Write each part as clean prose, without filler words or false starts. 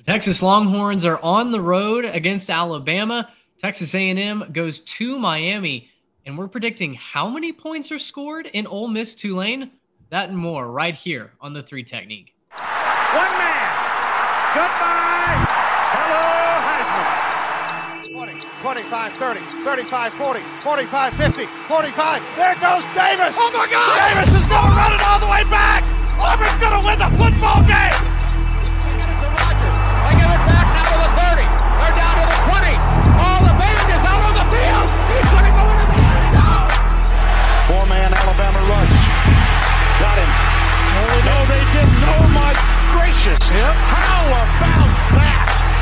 Texas Longhorns are on the road against Alabama. Texas A&M goes to Miami, and we're predicting how many points are scored in Ole Miss Tulane. That and more right here on the Three Technique. One man. Goodbye. Hello, Heisman. 20, 25, 30, 35, 40, 45, 50, 45. There goes Davis. Oh, my God. Davis is going to run it all the way back. Auburn's going to win the football game. They give it back now to the 30. They're down to the 20. Oh, the band is out on the field. He's going to go into the end zone. Four-man Alabama rush. Got him. No, they didn't. Oh, my gracious. Yep. How about that?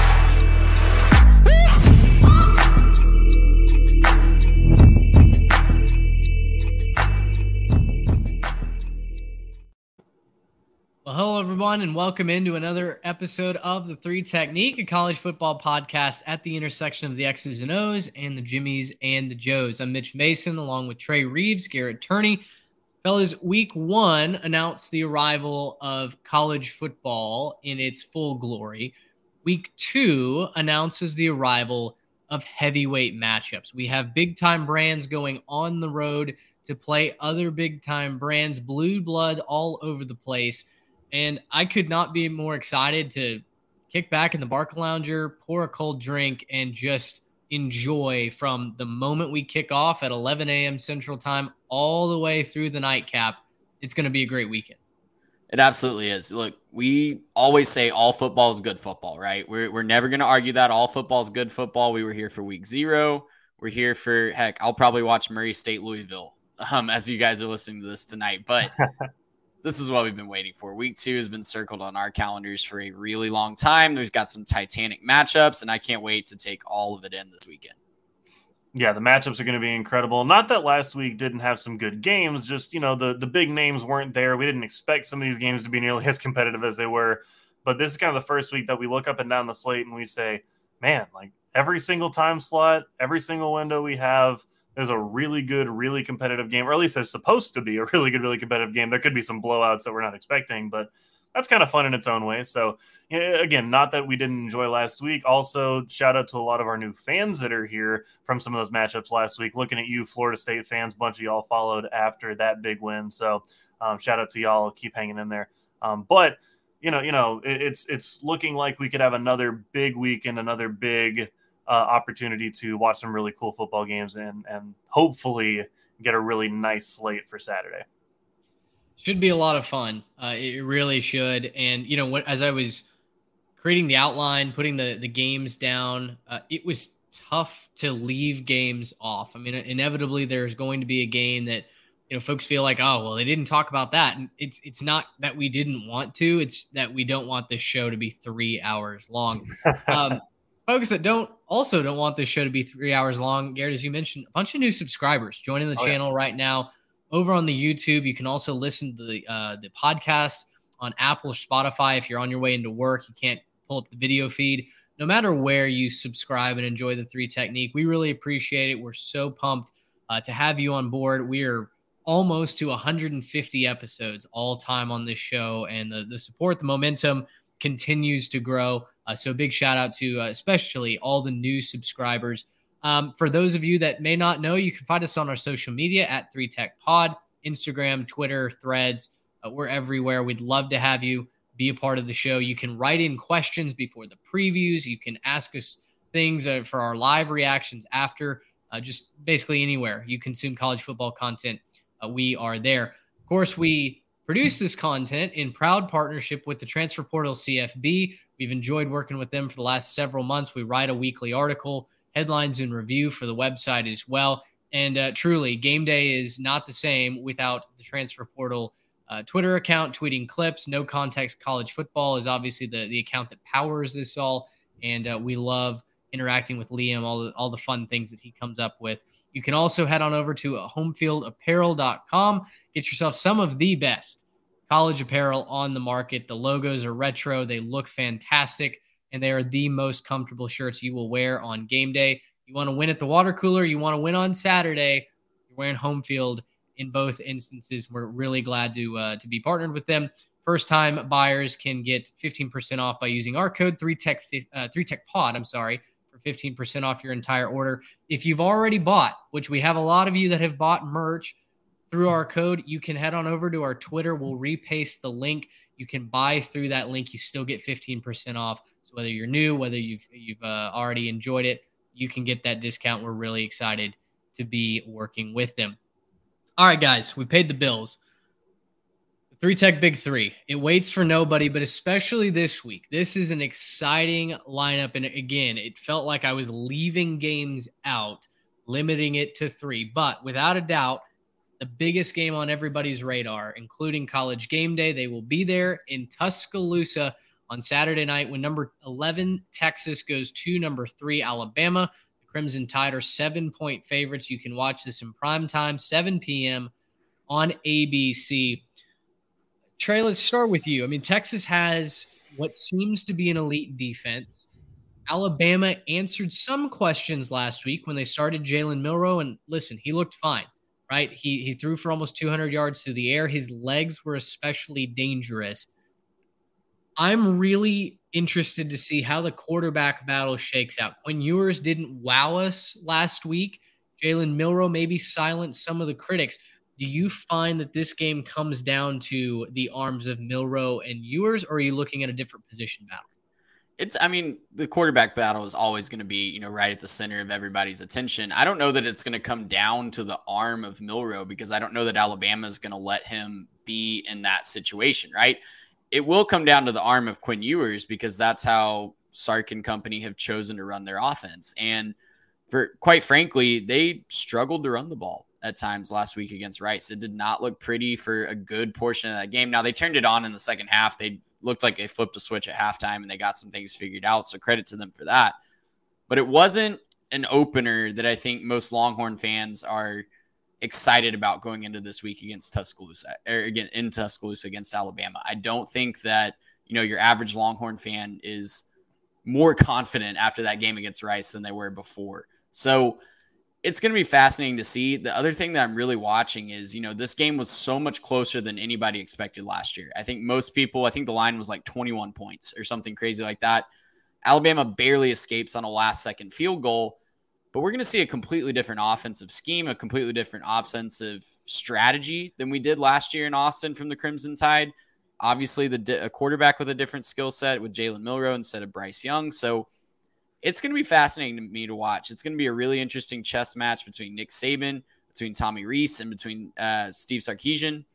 Well, hello, everyone, and welcome into another episode of the Three Technique, a college football podcast at the intersection of the X's and O's and the Jimmies and the Joes. I'm Mitch Mason, along with Trey Reeves, Garrett Turney. Fellas, week one announced the arrival of college football in its full glory. Week two announces the arrival of heavyweight matchups. We have big-time brands going on the road to play other big-time brands, blue blood all over the place. And I could not be more excited to kick back in the Barcalounger, pour a cold drink, and just enjoy from the moment we kick off at 11 a.m. Central Time all the way through the nightcap. It's going to be a great weekend. It absolutely is. Look, we always say all football is good football, right? We're never going to argue that all football is good football. We were here for week 0. We're here for, heck, I'll probably watch Murray State Louisville as you guys are listening to this tonight. But this is what we've been waiting for. Week 2 has been circled on our calendars for a really long time. There's got some titanic matchups, and I can't wait to take all of it in this weekend. Yeah, the matchups are going to be incredible. Not that last week didn't have some good games, just, the big names weren't there. We didn't expect some of these games to be nearly as competitive as they were. But this is kind of the first week that we look up and down the slate and we say, man, like every single time slot, every single window we have, there's a really good, really competitive game, or at least there's supposed to be a really good, really competitive game. There could be some blowouts that we're not expecting, but that's kind of fun in its own way. So, again, not that we didn't enjoy last week. Also, shout out to a lot of our new fans that are here from some of those matchups last week. Looking at you, Florida State fans, a bunch of y'all followed after that big win. So, shout out to y'all. Keep hanging in there. But it's looking like we could have another big week and another big opportunity to watch some really cool football games and hopefully get a really nice slate for Saturday. Should be a lot of fun. It really should. And, as I was creating the outline, putting the games down, it was tough to leave games off. I mean, inevitably there's going to be a game that, folks feel like, oh, well, they didn't talk about that. And it's not that we didn't want to, it's that we don't want this show to be 3 hours long. Folks that don't want this show to be 3 hours long, Garrett, as you mentioned, a bunch of new subscribers joining the channel right now over on the YouTube. You can also listen to the podcast on Apple or Spotify. If you're on your way into work, you can't pull up the video feed. No matter where you subscribe and enjoy the Three Technique, we really appreciate it. We're so pumped to have you on board. We are almost to 150 episodes all time on this show, and the support, the momentum continues to grow. So big shout out to especially all the new subscribers. For those of you that may not know, you can find us on our social media at 3TechPod, Instagram, Twitter, Threads. We're everywhere. We'd love to have you be a part of the show. You can write in questions before the previews. You can ask us things for our live reactions after. Just basically anywhere you consume college football content, we are there. Of course, we produce this content in proud partnership with the Transfer Portal CFB. We've enjoyed working with them for the last several months. We write a weekly article, headlines and review for the website as well. And truly, game day is not the same without the Transfer Portal Twitter account, tweeting clips. No Context College Football is obviously the account that powers this all. And we love interacting with Liam, all the fun things that he comes up with. You can also head on over to homefieldapparel.com. Get yourself some of the best college apparel on the market. The logos are retro. They look fantastic, and they are the most comfortable shirts you will wear on game day. You want to win at the water cooler. You want to win on Saturday. You're wearing Home Field in both instances. We're really glad to be partnered with them. First-time buyers can get 15% off by using our code 3TechPod, for 15% off your entire order. If you've already bought, which we have a lot of you that have bought merch through our code, you can head on over to our Twitter. We'll repaste the link. You can buy through that link. You still get 15% off. So whether you're new, whether you've already enjoyed it, you can get that discount. We're really excited to be working with them. All right, guys, we paid the bills. 3Tech Big Three. It waits for nobody, but especially this week. This is an exciting lineup. And again, it felt like I was leaving games out, limiting it to 3. But without a doubt, the biggest game on everybody's radar, including College Game Day, they will be there in Tuscaloosa on Saturday night when number 11 Texas goes to number 3 Alabama. The Crimson Tide are 7-point favorites. You can watch this in prime time, 7 p.m. on ABC. Trey, let's start with you. I mean, Texas has what seems to be an elite defense. Alabama answered some questions last week when they started Jalen Milroe, and listen, he looked fine, right? He threw for almost 200 yards through the air. His legs were especially dangerous. I'm really interested to see how the quarterback battle shakes out. Quinn Ewers didn't wow us last week. Jalen Milroe maybe silenced some of the critics. Do you find that this game comes down to the arms of Milroe and Ewers, or are you looking at a different position battle? The quarterback battle is always going to be, right at the center of everybody's attention. I don't know that it's going to come down to the arm of Milroe because I don't know that Alabama is going to let him be in that situation, right? It will come down to the arm of Quinn Ewers because that's how Sark and company have chosen to run their offense. And quite frankly, they struggled to run the ball at times last week against Rice. It did not look pretty for a good portion of that game. Now, they turned it on in the second half. They looked like they flipped a switch at halftime and they got some things figured out. So credit to them for that. But it wasn't an opener that I think most Longhorn fans are excited about going into this week against Tuscaloosa, or again in Tuscaloosa against Alabama. I don't think that, your average Longhorn fan is more confident after that game against Rice than they were before. So it's going to be fascinating to see. The other thing that I'm really watching is, this game was so much closer than anybody expected last year. I think the line was like 21 points or something crazy like that. Alabama barely escapes on a last-second field goal, but we're going to see a completely different offensive scheme, a completely different offensive strategy than we did last year in Austin from the Crimson Tide. Obviously, a quarterback with a different skill set with Jalen Milroe instead of Bryce Young. So it's going to be fascinating to me to watch. It's going to be a really interesting chess match between Nick Saban, between Tommy Rees, and between Steve Sarkisian.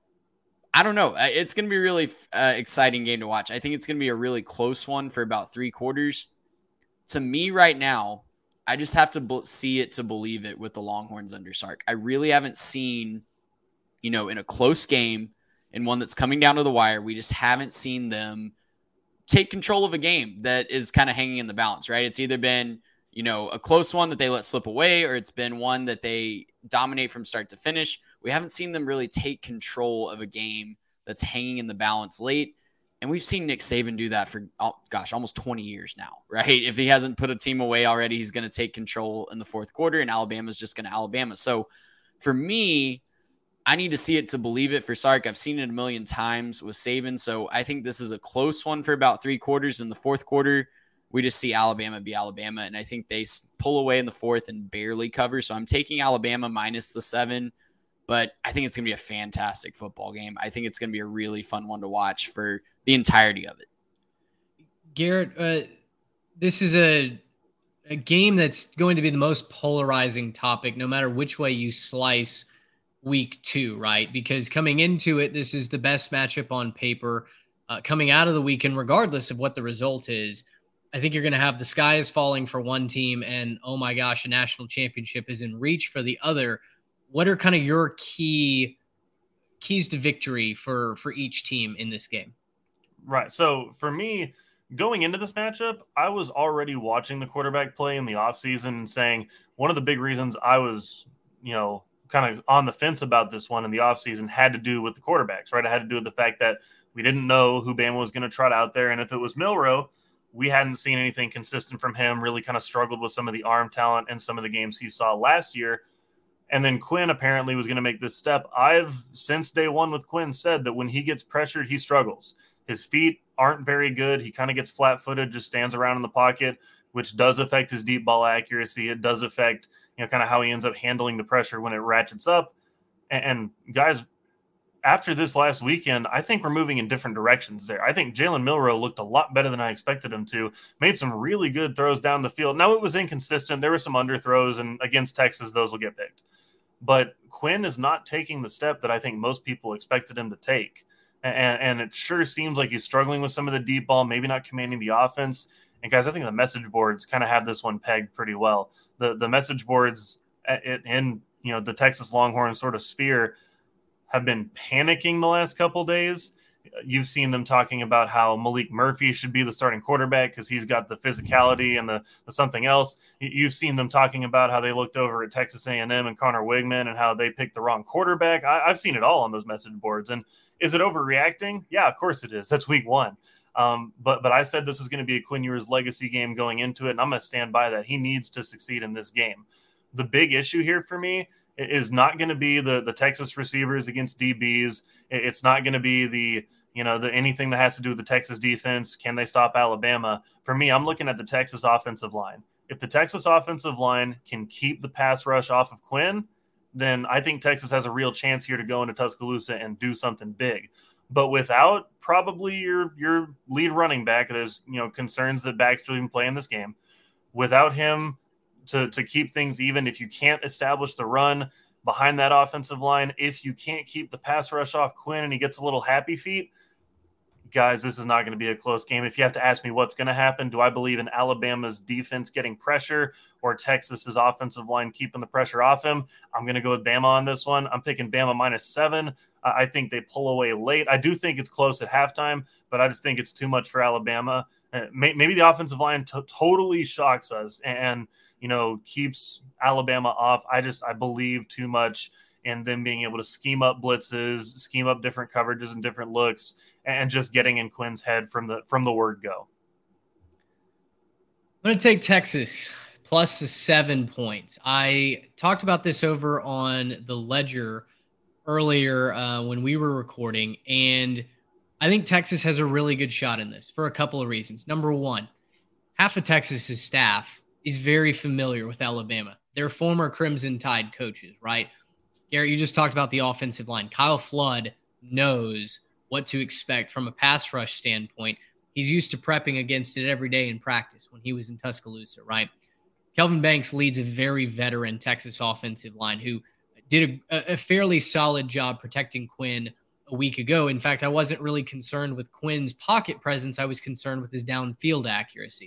I don't know. It's going to be a really exciting game to watch. I think it's going to be a really close one for about 3 quarters. To me right now, I just have to see it to believe it with the Longhorns under Sark. I really haven't seen, in a close game, in one that's coming down to the wire, we just haven't seen them take control of a game that is kind of hanging in the balance, right? It's either been, a close one that they let slip away, or it's been one that they dominate from start to finish. We haven't seen them really take control of a game that's hanging in the balance late. And we've seen Nick Saban do that for, almost 20 years now, right? If he hasn't put a team away already, he's going to take control in the fourth quarter, and Alabama's just going to Alabama. So for me, I need to see it to believe it for Sark. I've seen it a million times with Saban. So I think this is a close one for about 3 quarters. In the fourth quarter, we just see Alabama be Alabama. And I think they pull away in the fourth and barely cover. So I'm taking Alabama minus the 7. But I think it's going to be a fantastic football game. I think it's going to be a really fun one to watch for the entirety of it. Garrett, this is a game that's going to be the most polarizing topic, no matter which way you slice week 2, right? Because coming into it, this is the best matchup on paper. Coming out of the weekend, regardless of what the result is, I think you're going to have the sky is falling for one team and, oh my gosh, a national championship is in reach for the other. What are kind of your keys to victory for each team in this game? Right. So for me, going into this matchup, I was already watching the quarterback play in the offseason and saying one of the big reasons I was, kind of on the fence about this one in the offseason had to do with the quarterbacks, right? It had to do with the fact that we didn't know who Bama was going to trot out there. And if it was Milroe, we hadn't seen anything consistent from him, really kind of struggled with some of the arm talent and some of the games he saw last year. And then Quinn apparently was going to make this step. I've, since day one with Quinn, said that when he gets pressured, he struggles. His feet aren't very good. He kind of gets flat-footed, just stands around in the pocket, which does affect his deep ball accuracy. It does affect, kind of how he ends up handling the pressure when it ratchets up. And guys, after this last weekend, I think we're moving in different directions there. I think Jalen Milroe looked a lot better than I expected him to, made some really good throws down the field. Now, it was inconsistent. There were some underthrows, and against Texas, those will get picked. But Quinn is not taking the step that I think most people expected him to take. And it sure seems like he's struggling with some of the deep ball, maybe not commanding the offense. And guys, I think the message boards kind of have this one pegged pretty well. The message boards in the Texas Longhorn sort of sphere have been panicking the last couple days. You've seen them talking about how Malik Murphy should be the starting quarterback because he's got the physicality and the something else. You've seen them talking about how they looked over at Texas A&M and Connor Wigman and how they picked the wrong quarterback. I've seen it all on those message boards. And is it overreacting? Yeah, of course it is. That's week one. But I said this was going to be a Quinn Ewers legacy game going into it, and I'm going to stand by that. He needs to succeed in this game. The big issue here for me is not going to be the Texas receivers against DBs. It's not going to be the anything that has to do with the Texas defense. Can they stop Alabama? For me, I'm looking at the Texas offensive line. If the Texas offensive line can keep the pass rush off of Quinn, then I think Texas has a real chance here to go into Tuscaloosa and do something big. But without probably your lead running back, there's concerns that Baxter even play in this game. Without him to keep things even, if you can't establish the run behind that offensive line, if you can't keep the pass rush off Quinn and he gets a little happy feet, guys, this is not going to be a close game. If you have to ask me what's going to happen, do I believe in Alabama's defense getting pressure or Texas's offensive line keeping the pressure off him? I'm going to go with Bama on this one. I'm picking Bama -7. I think they pull away late. I do think it's close at halftime, but I just think it's too much for Alabama. Maybe the offensive line totally shocks us and keeps Alabama off. I believe too much in them being able to scheme up blitzes, scheme up different coverages and different looks, and just getting in Quinn's head from the word go. I'm going to take Texas plus the 7 points. I talked about this over on the Ledger earlier when we were recording, and I think Texas has a really good shot in this for a couple of reasons. Number one, half of Texas's staff is very familiar with Alabama. They're former Crimson Tide coaches, right? Garrett, you just talked about the offensive line. Kyle Flood knows what to expect from a pass rush standpoint. He's used to prepping against it every day in practice when he was in Tuscaloosa, right? Kelvin Banks leads a very veteran Texas offensive line who did a fairly solid job protecting Quinn a week ago. In fact, I wasn't really concerned with Quinn's pocket presence. I was concerned with his downfield accuracy.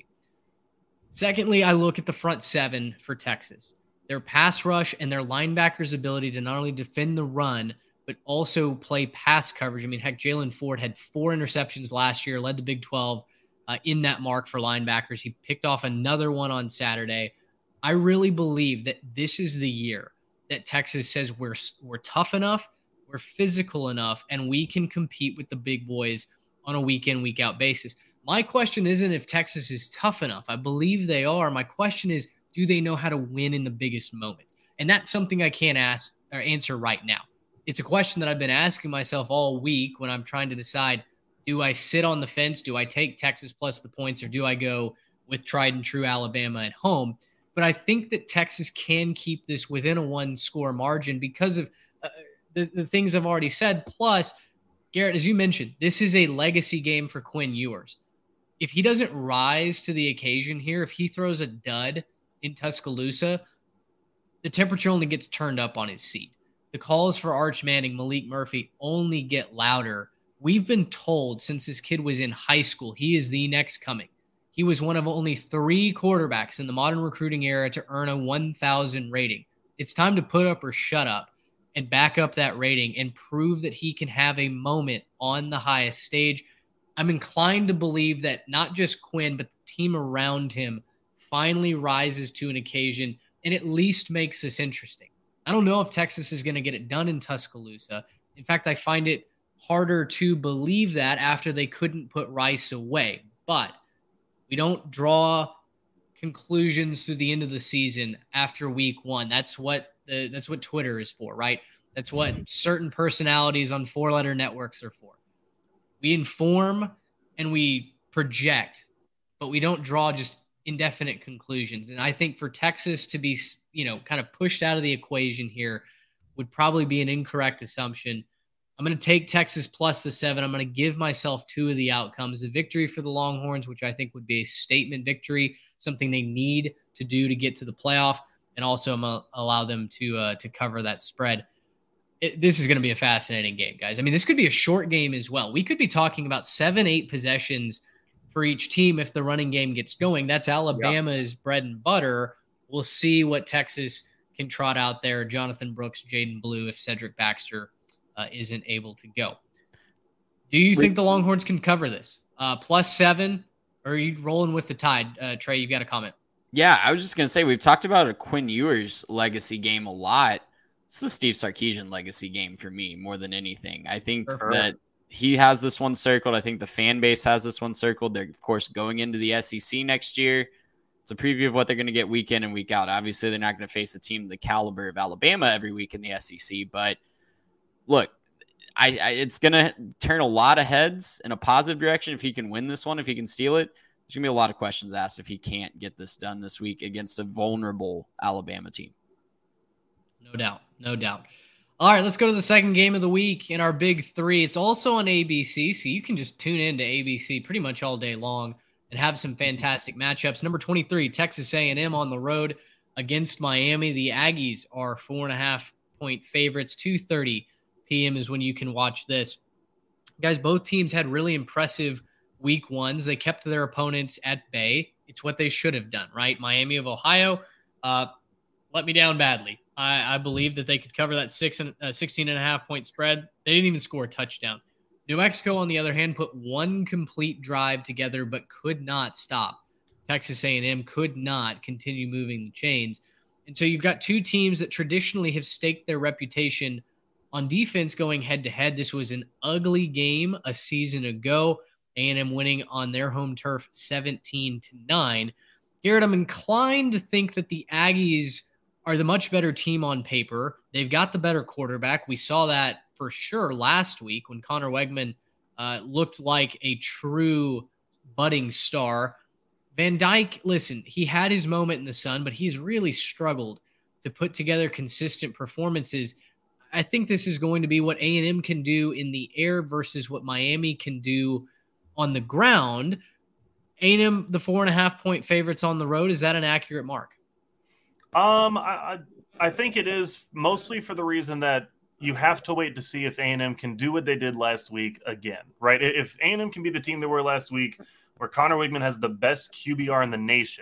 Secondly, I look at the front seven for Texas. Their pass rush and their linebackers' ability to not only defend the run, but also play pass coverage. I mean, heck, Jalen Ford had 4 interceptions last year, led the Big 12 in that mark for linebackers. He picked off another one on Saturday. I really believe that this is the year that Texas says we're tough enough, we're physical enough, and we can compete with the big boys on a week-in, week-out basis. My question isn't if Texas is tough enough. I believe they are. My question is, do they know how to win in the biggest moments? And that's something I can't ask or answer right now. It's a question that I've been asking myself all week when I'm trying to decide, do I sit on the fence? Do I take Texas plus the points, or do I go with tried and true Alabama at home? But I think that Texas can keep this within a 1-score margin because of the things I've already said. Plus, Garrett, as you mentioned, this is a legacy game for Quinn Ewers. If he doesn't rise to the occasion here, if he throws a dud in Tuscaloosa, the temperature only gets turned up on his seat. The calls for Arch Manning, Malik Murphy only get louder. We've been told since this kid was in high school, he is the next coming. He was one of only 3 quarterbacks in the modern recruiting era to earn a 1,000 rating. It's time to put up or shut up and back up that rating and prove that he can have a moment on the highest stage. I'm inclined to believe that not just Quinn, but the team around him finally rises to an occasion and at least makes this interesting. I don't know if Texas is going to get it done in Tuscaloosa. In fact, I find it harder to believe that after they couldn't put Rice away. But we don't draw conclusions through the end of the season after week 1. That's what that's what Twitter is for, right? That's what certain personalities on 4-letter networks are for. We inform and we project, but we don't draw just indefinite conclusions. And I think for Texas to be, kind of pushed out of the equation here would probably be an incorrect assumption. I'm going to take Texas plus the 7. I'm going to give myself 2 of the outcomes. A victory for the Longhorns, which I think would be a statement victory, something they need to do to get to the playoff, and also I'm going to allow them to cover that spread. This is going to be a fascinating game, guys. I mean, this could be a short game as well. We could be talking about 7-8 possessions for each team if the running game gets going. That's Alabama's bread and butter. We'll see what Texas can trot out there. Jonathan Brooks, Jaden Blue, if Cedric Baxter isn't able to go. Do you think the Longhorns can cover this? Plus 7, or are you rolling with the Tide? Trey, you've got a comment. Yeah, I was just going to say, we've talked about a Quinn Ewers legacy game a lot. It's the Steve Sarkisian legacy game for me more than anything. I think that he has this one circled. I think the fan base has this one circled. They're, of course, going into the SEC next year. It's a preview of what they're going to get week in and week out. Obviously, they're not going to face a team the caliber of Alabama every week in the SEC. But look, it's going to turn a lot of heads in a positive direction if he can win this one, if he can steal it. There's going to be a lot of questions asked if he can't get this done this week against a vulnerable Alabama team. No doubt. No doubt. All right, let's go to the second game of the week in our big 3. It's also on ABC, so you can just tune in to ABC pretty much all day long and have some fantastic matchups. Number 23, Texas A&M on the road against Miami. The Aggies are 4.5-point favorites. 2:30 p.m. is when you can watch this. Guys, both teams had really impressive week 1s. They kept their opponents at bay. It's what they should have done, right? Miami of Ohio let me down badly. I believe that they could cover that 16.5-point spread. They didn't even score a touchdown. New Mexico, on the other hand, put one complete drive together but could not stop. Texas A&M could not continue moving the chains. And so you've got 2 teams that traditionally have staked their reputation on defense going head-to-head. This was an ugly game a season ago. A&M winning on their home turf 17-9. Garrett, I'm inclined to think that the Aggies are the much better team on paper. They've got the better quarterback. We saw that for sure last week when Connor Wegman looked like a true budding star. Van Dyke, listen, he had his moment in the sun, but he's really struggled to put together consistent performances. I think this is going to be what A&M can do in the air versus what Miami can do on the ground. A&M, the 4.5-point favorites on the road. Is that an accurate mark? I think it is, mostly for the reason that you have to wait to see if A&M can do what they did last week again, right? If A&M can be the team they were last week, where Connor Wegman has the best QBR in the nation,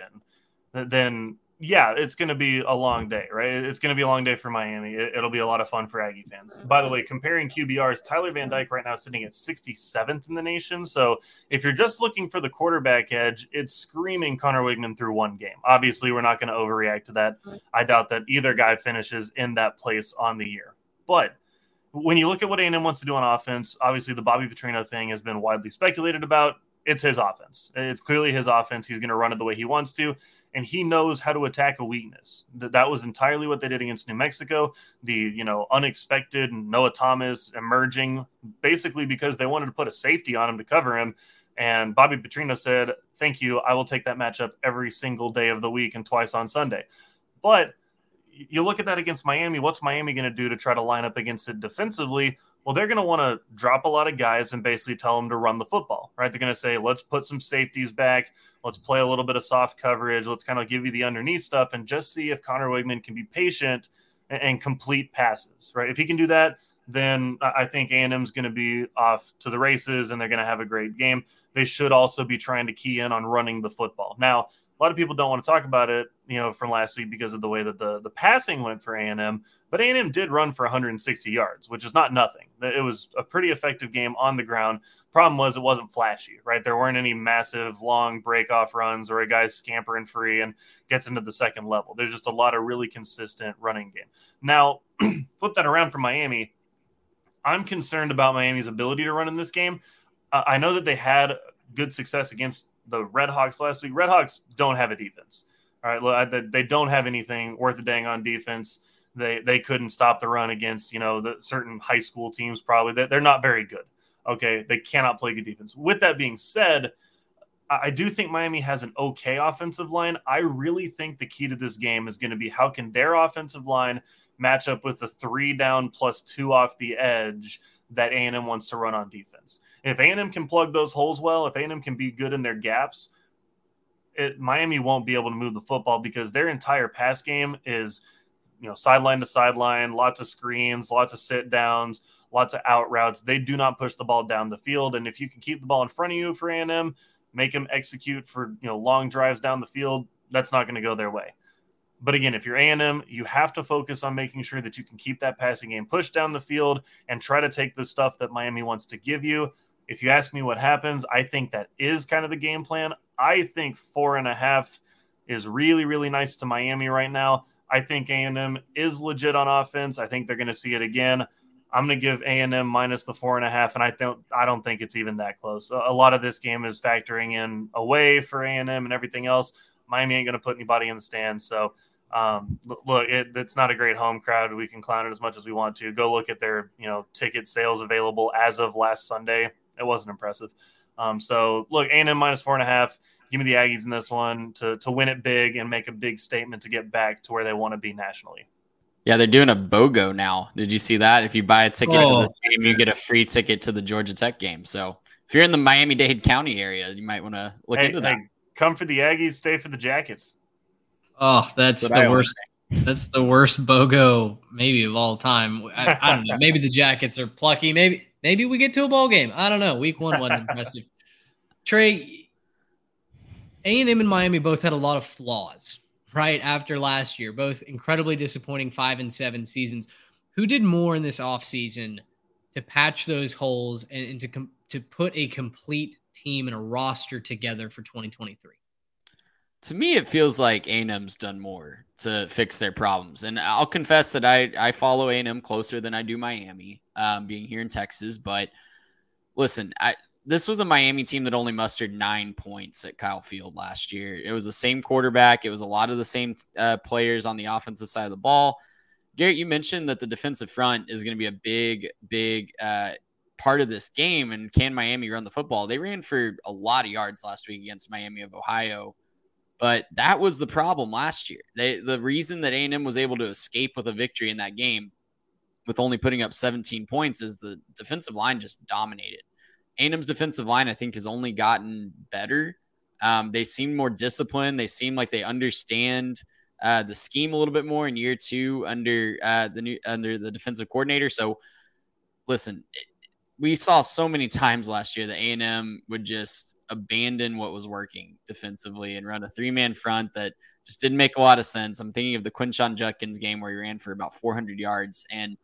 then yeah, it's going to be a long day, right? It's going to be a long day for Miami. It'll be a lot of fun for Aggie fans. By the way, comparing QBRs, Tyler Van Dyke right now is sitting at 67th in the nation. So if you're just looking for the quarterback edge, it's screaming Connor Wegman through one game. Obviously, we're not going to overreact to that. I doubt that either guy finishes in that place on the year. But when you look at what A&M wants to do on offense, obviously the Bobby Petrino thing has been widely speculated about. It's his offense. It's clearly his offense. He's going to run it the way he wants to. And he knows how to attack a weakness. That was entirely what they did against New Mexico. The unexpected Noah Thomas emerging, basically because they wanted to put a safety on him to cover him. And Bobby Petrino said, "Thank you. I will take that matchup every single day of the week and twice on Sunday." But you look at that against Miami. What's Miami going to do to try to line up against it defensively? Well, they're going to want to drop a lot of guys and basically tell them to run the football, right? They're going to say, let's put some safeties back. Let's play a little bit of soft coverage. Let's kind of give you the underneath stuff and just see if Connor Wegman can be patient and complete passes, right? If he can do that, then I think A&M's going to be off to the races and they're going to have a great game. They should also be trying to key in on running the football. Now, a lot of people don't want to talk about it, from last week because of the way that the passing went for A&M. But A&M did run for 160 yards, which is not nothing. It was a pretty effective game on the ground. Problem was it wasn't flashy, right? There weren't any massive, long break-off runs or a guy scampering free and gets into the second level. There's just a lot of really consistent running game. Now, flip that around for Miami. I'm concerned about Miami's ability to run in this game. I know that they had good success against the Red Hawks last week. Red Hawks don't have a defense. All right, they don't have anything worth a dang on defense. They couldn't stop the run against, the certain high school teams. Probably they're not very good. Okay, they cannot play good defense. With that being said, I do think Miami has an okay offensive line. I really think the key to this game is going to be how can their offensive line match up with the 3 down plus 2 off the edge that A&M wants to run on defense. If A&M can plug those holes well, if A&M can be good in their gaps, Miami won't be able to move the football because their entire pass game is, sideline to sideline, lots of screens, lots of sit downs, lots of out routes. They do not push the ball down the field. And if you can keep the ball in front of you for A&M, make them execute for, long drives down the field, that's not going to go their way. But again, if you're A&M, you have to focus on making sure that you can keep that passing game pushed down the field and try to take the stuff that Miami wants to give you. If you ask me what happens, I think that is kind of the game plan. I think 4.5 is really, really nice to Miami right now. I think A&M is legit on offense. I think they're going to see it again. I'm going to give A&M minus the 4.5, and I don't think it's even that close. A lot of this game is factoring in away for A&M and everything else. Miami ain't going to put anybody in the stands. So, look, it's not a great home crowd. We can clown it as much as we want to. Go look at their, ticket sales available as of last Sunday. It wasn't impressive. So, look, A&M minus 4.5. Give me the Aggies in this one to win it big and make a big statement to get back to where they want to be nationally. Yeah, they're doing a BOGO now. Did you see that? If you buy a ticket to the game, you get a free ticket to the Georgia Tech game. So if you're in the Miami-Dade County area, you might want to look into that. Come for the Aggies, stay for the Jackets. Oh, that's the worst. That's the worst BOGO maybe of all time. I don't know. Maybe the Jackets are plucky. Maybe we get to a bowl game. I don't know. Week 1 wasn't impressive. Trey, A&M and Miami both had a lot of flaws right after last year, both incredibly disappointing 5-7 seasons. Who did more in this offseason to patch those holes and to put a complete team and a roster together for 2023? To me, it feels like A&M's done more to fix their problems. And I'll confess that I follow A&M closer than I do Miami, being here in Texas. But listen, this was a Miami team that only mustered 9 points at Kyle Field last year. It was the same quarterback. It was a lot of the same players on the offensive side of the ball. Garrett, you mentioned that the defensive front is going to be a big part of this game. And can Miami run the football? They ran for a lot of yards last week against Miami of Ohio. But that was the problem last year. The reason that A&M was able to escape with a victory in that game with only putting up 17 points is the defensive line just dominated. A&M's defensive line, I think, has only gotten better. They seem more disciplined. They seem like they understand the scheme a little bit more in year 2 under the defensive coordinator. So, listen, we saw so many times last year that A&M would just abandon what was working defensively and run a 3-man front that just didn't make a lot of sense. I'm thinking of the Quinshon Judkins game where he ran for about 400 yards. And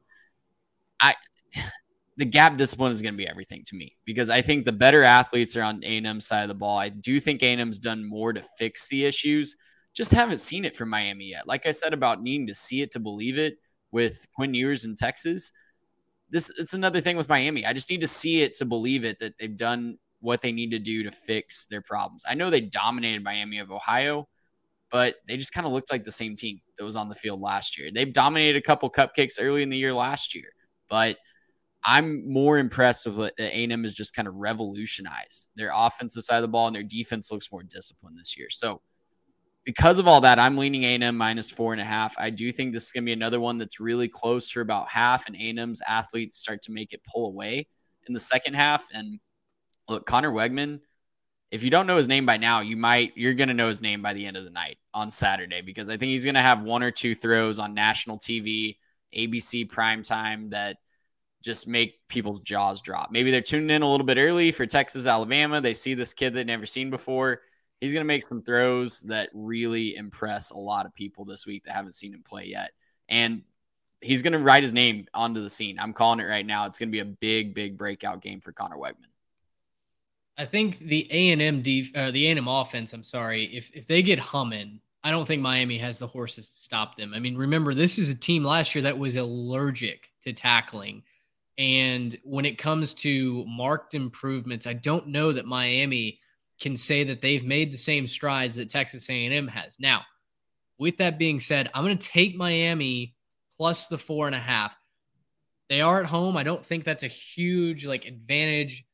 the gap discipline is going to be everything to me because I think the better athletes are on A&M's side of the ball. I do think A&M's done more to fix the issues. Just haven't seen it from Miami yet. Like I said about needing to see it to believe it with Quinn Ewers in Texas, it's another thing with Miami. I just need to see it to believe it that they've done what they need to do to fix their problems. I know they dominated Miami of Ohio, but they just kind of looked like the same team that was on the field last year. They've dominated a couple cupcakes early in the year last year, but I'm more impressed with what A&M has just kind of revolutionized their offensive side of the ball, and their defense looks more disciplined this year. So because of all that, I'm leaning A&M minus 4.5. I do think this is going to be another one that's really close for about half, and A&M's athletes start to make it pull away in the second half. And look, Connor Wegman, if you don't know his name by now, you're going to know his name by the end of the night on Saturday, because I think he's going to have 1 or 2 throws on national TV, ABC primetime that just make people's jaws drop. Maybe they're tuning in a little bit early for Texas, Alabama. They see this kid they've never seen before. He's going to make some throws that really impress a lot of people this week that haven't seen him play yet. And he's going to write his name onto the scene. I'm calling it right now. It's going to be a big breakout game for Connor Wegman. I think the A&M offense, if they get humming, I don't think Miami has the horses to stop them. I mean, remember, this is a team last year that was allergic to tackling. And when it comes to marked improvements, I don't know that Miami can say that they've made the same strides that Texas A&M has. Now, with that being said, I'm going to take Miami plus the 4.5. They are at home. I don't think that's a huge advantage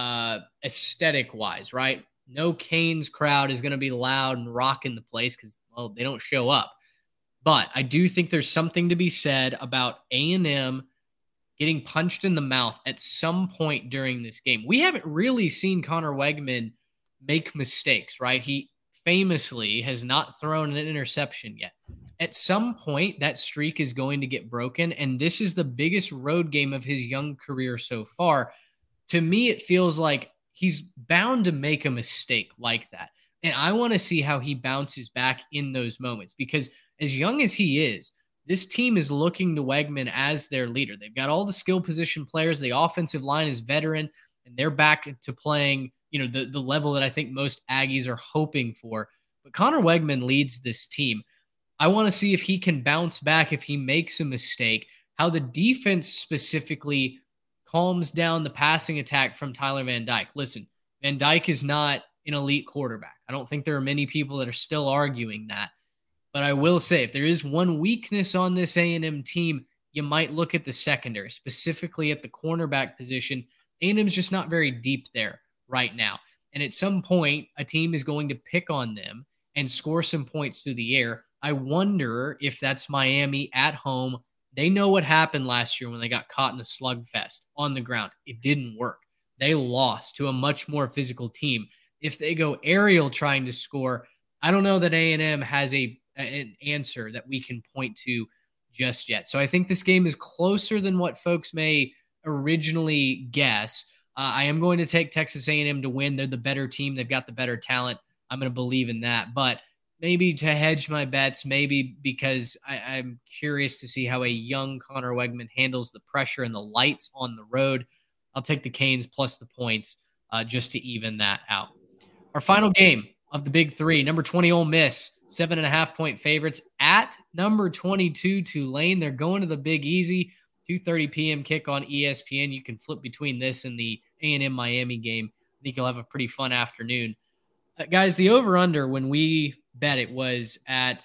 aesthetic wise, right? No Canes crowd is going to be loud and rocking the place because, well, they don't show up. But I do think there's something to be said about A&M getting punched in the mouth at some point during this game. We haven't really seen Connor Wegman make mistakes, right? He famously has not thrown an interception yet. At some point, that streak is going to get broken, and this is the biggest road game of his young career so far. To me, it feels like he's bound to make a mistake like that. And I want to see how he bounces back in those moments, because as young as he is, this team is looking to Wegman as their leader. They've got all the skill position players. The offensive line is veteran, and they're back to playing, the level that I think most Aggies are hoping for. But Connor Wegman leads this team. I want to see if he can bounce back if he makes a mistake, how the defense specifically calms down the passing attack from Tyler Van Dyke. Listen, Van Dyke is not an elite quarterback. I don't think there are many people that are still arguing that. But I will say, if there is one weakness on this A&M team, you might look at the secondary, specifically at the cornerback position. A&M's just not very deep there right now. And at some point, a team is going to pick on them and score some points through the air. I wonder if that's Miami at home. They know what happened last year when they got caught in a slugfest on the ground. It didn't work. They lost to a much more physical team. If they go aerial trying to score, I don't know that A&M has an answer that we can point to just yet. So I think this game is closer than what folks may originally guess. I am going to take Texas A&M to win. They're the better team. They've got the better talent. I'm going to believe in that. But maybe to hedge my bets, maybe because I'm curious to see how a young Connor Wegman handles the pressure and the lights on the road. I'll take the Canes plus the points just to even that out. Our final game of the big three, number 20 Ole Miss, 7.5-point favorites at number 22 Tulane. They're going to the Big Easy, 2:30 p.m. kick on ESPN. You can flip between this and the A&M Miami game. I think you'll have a pretty fun afternoon. Guys, the over-under when we bet it was at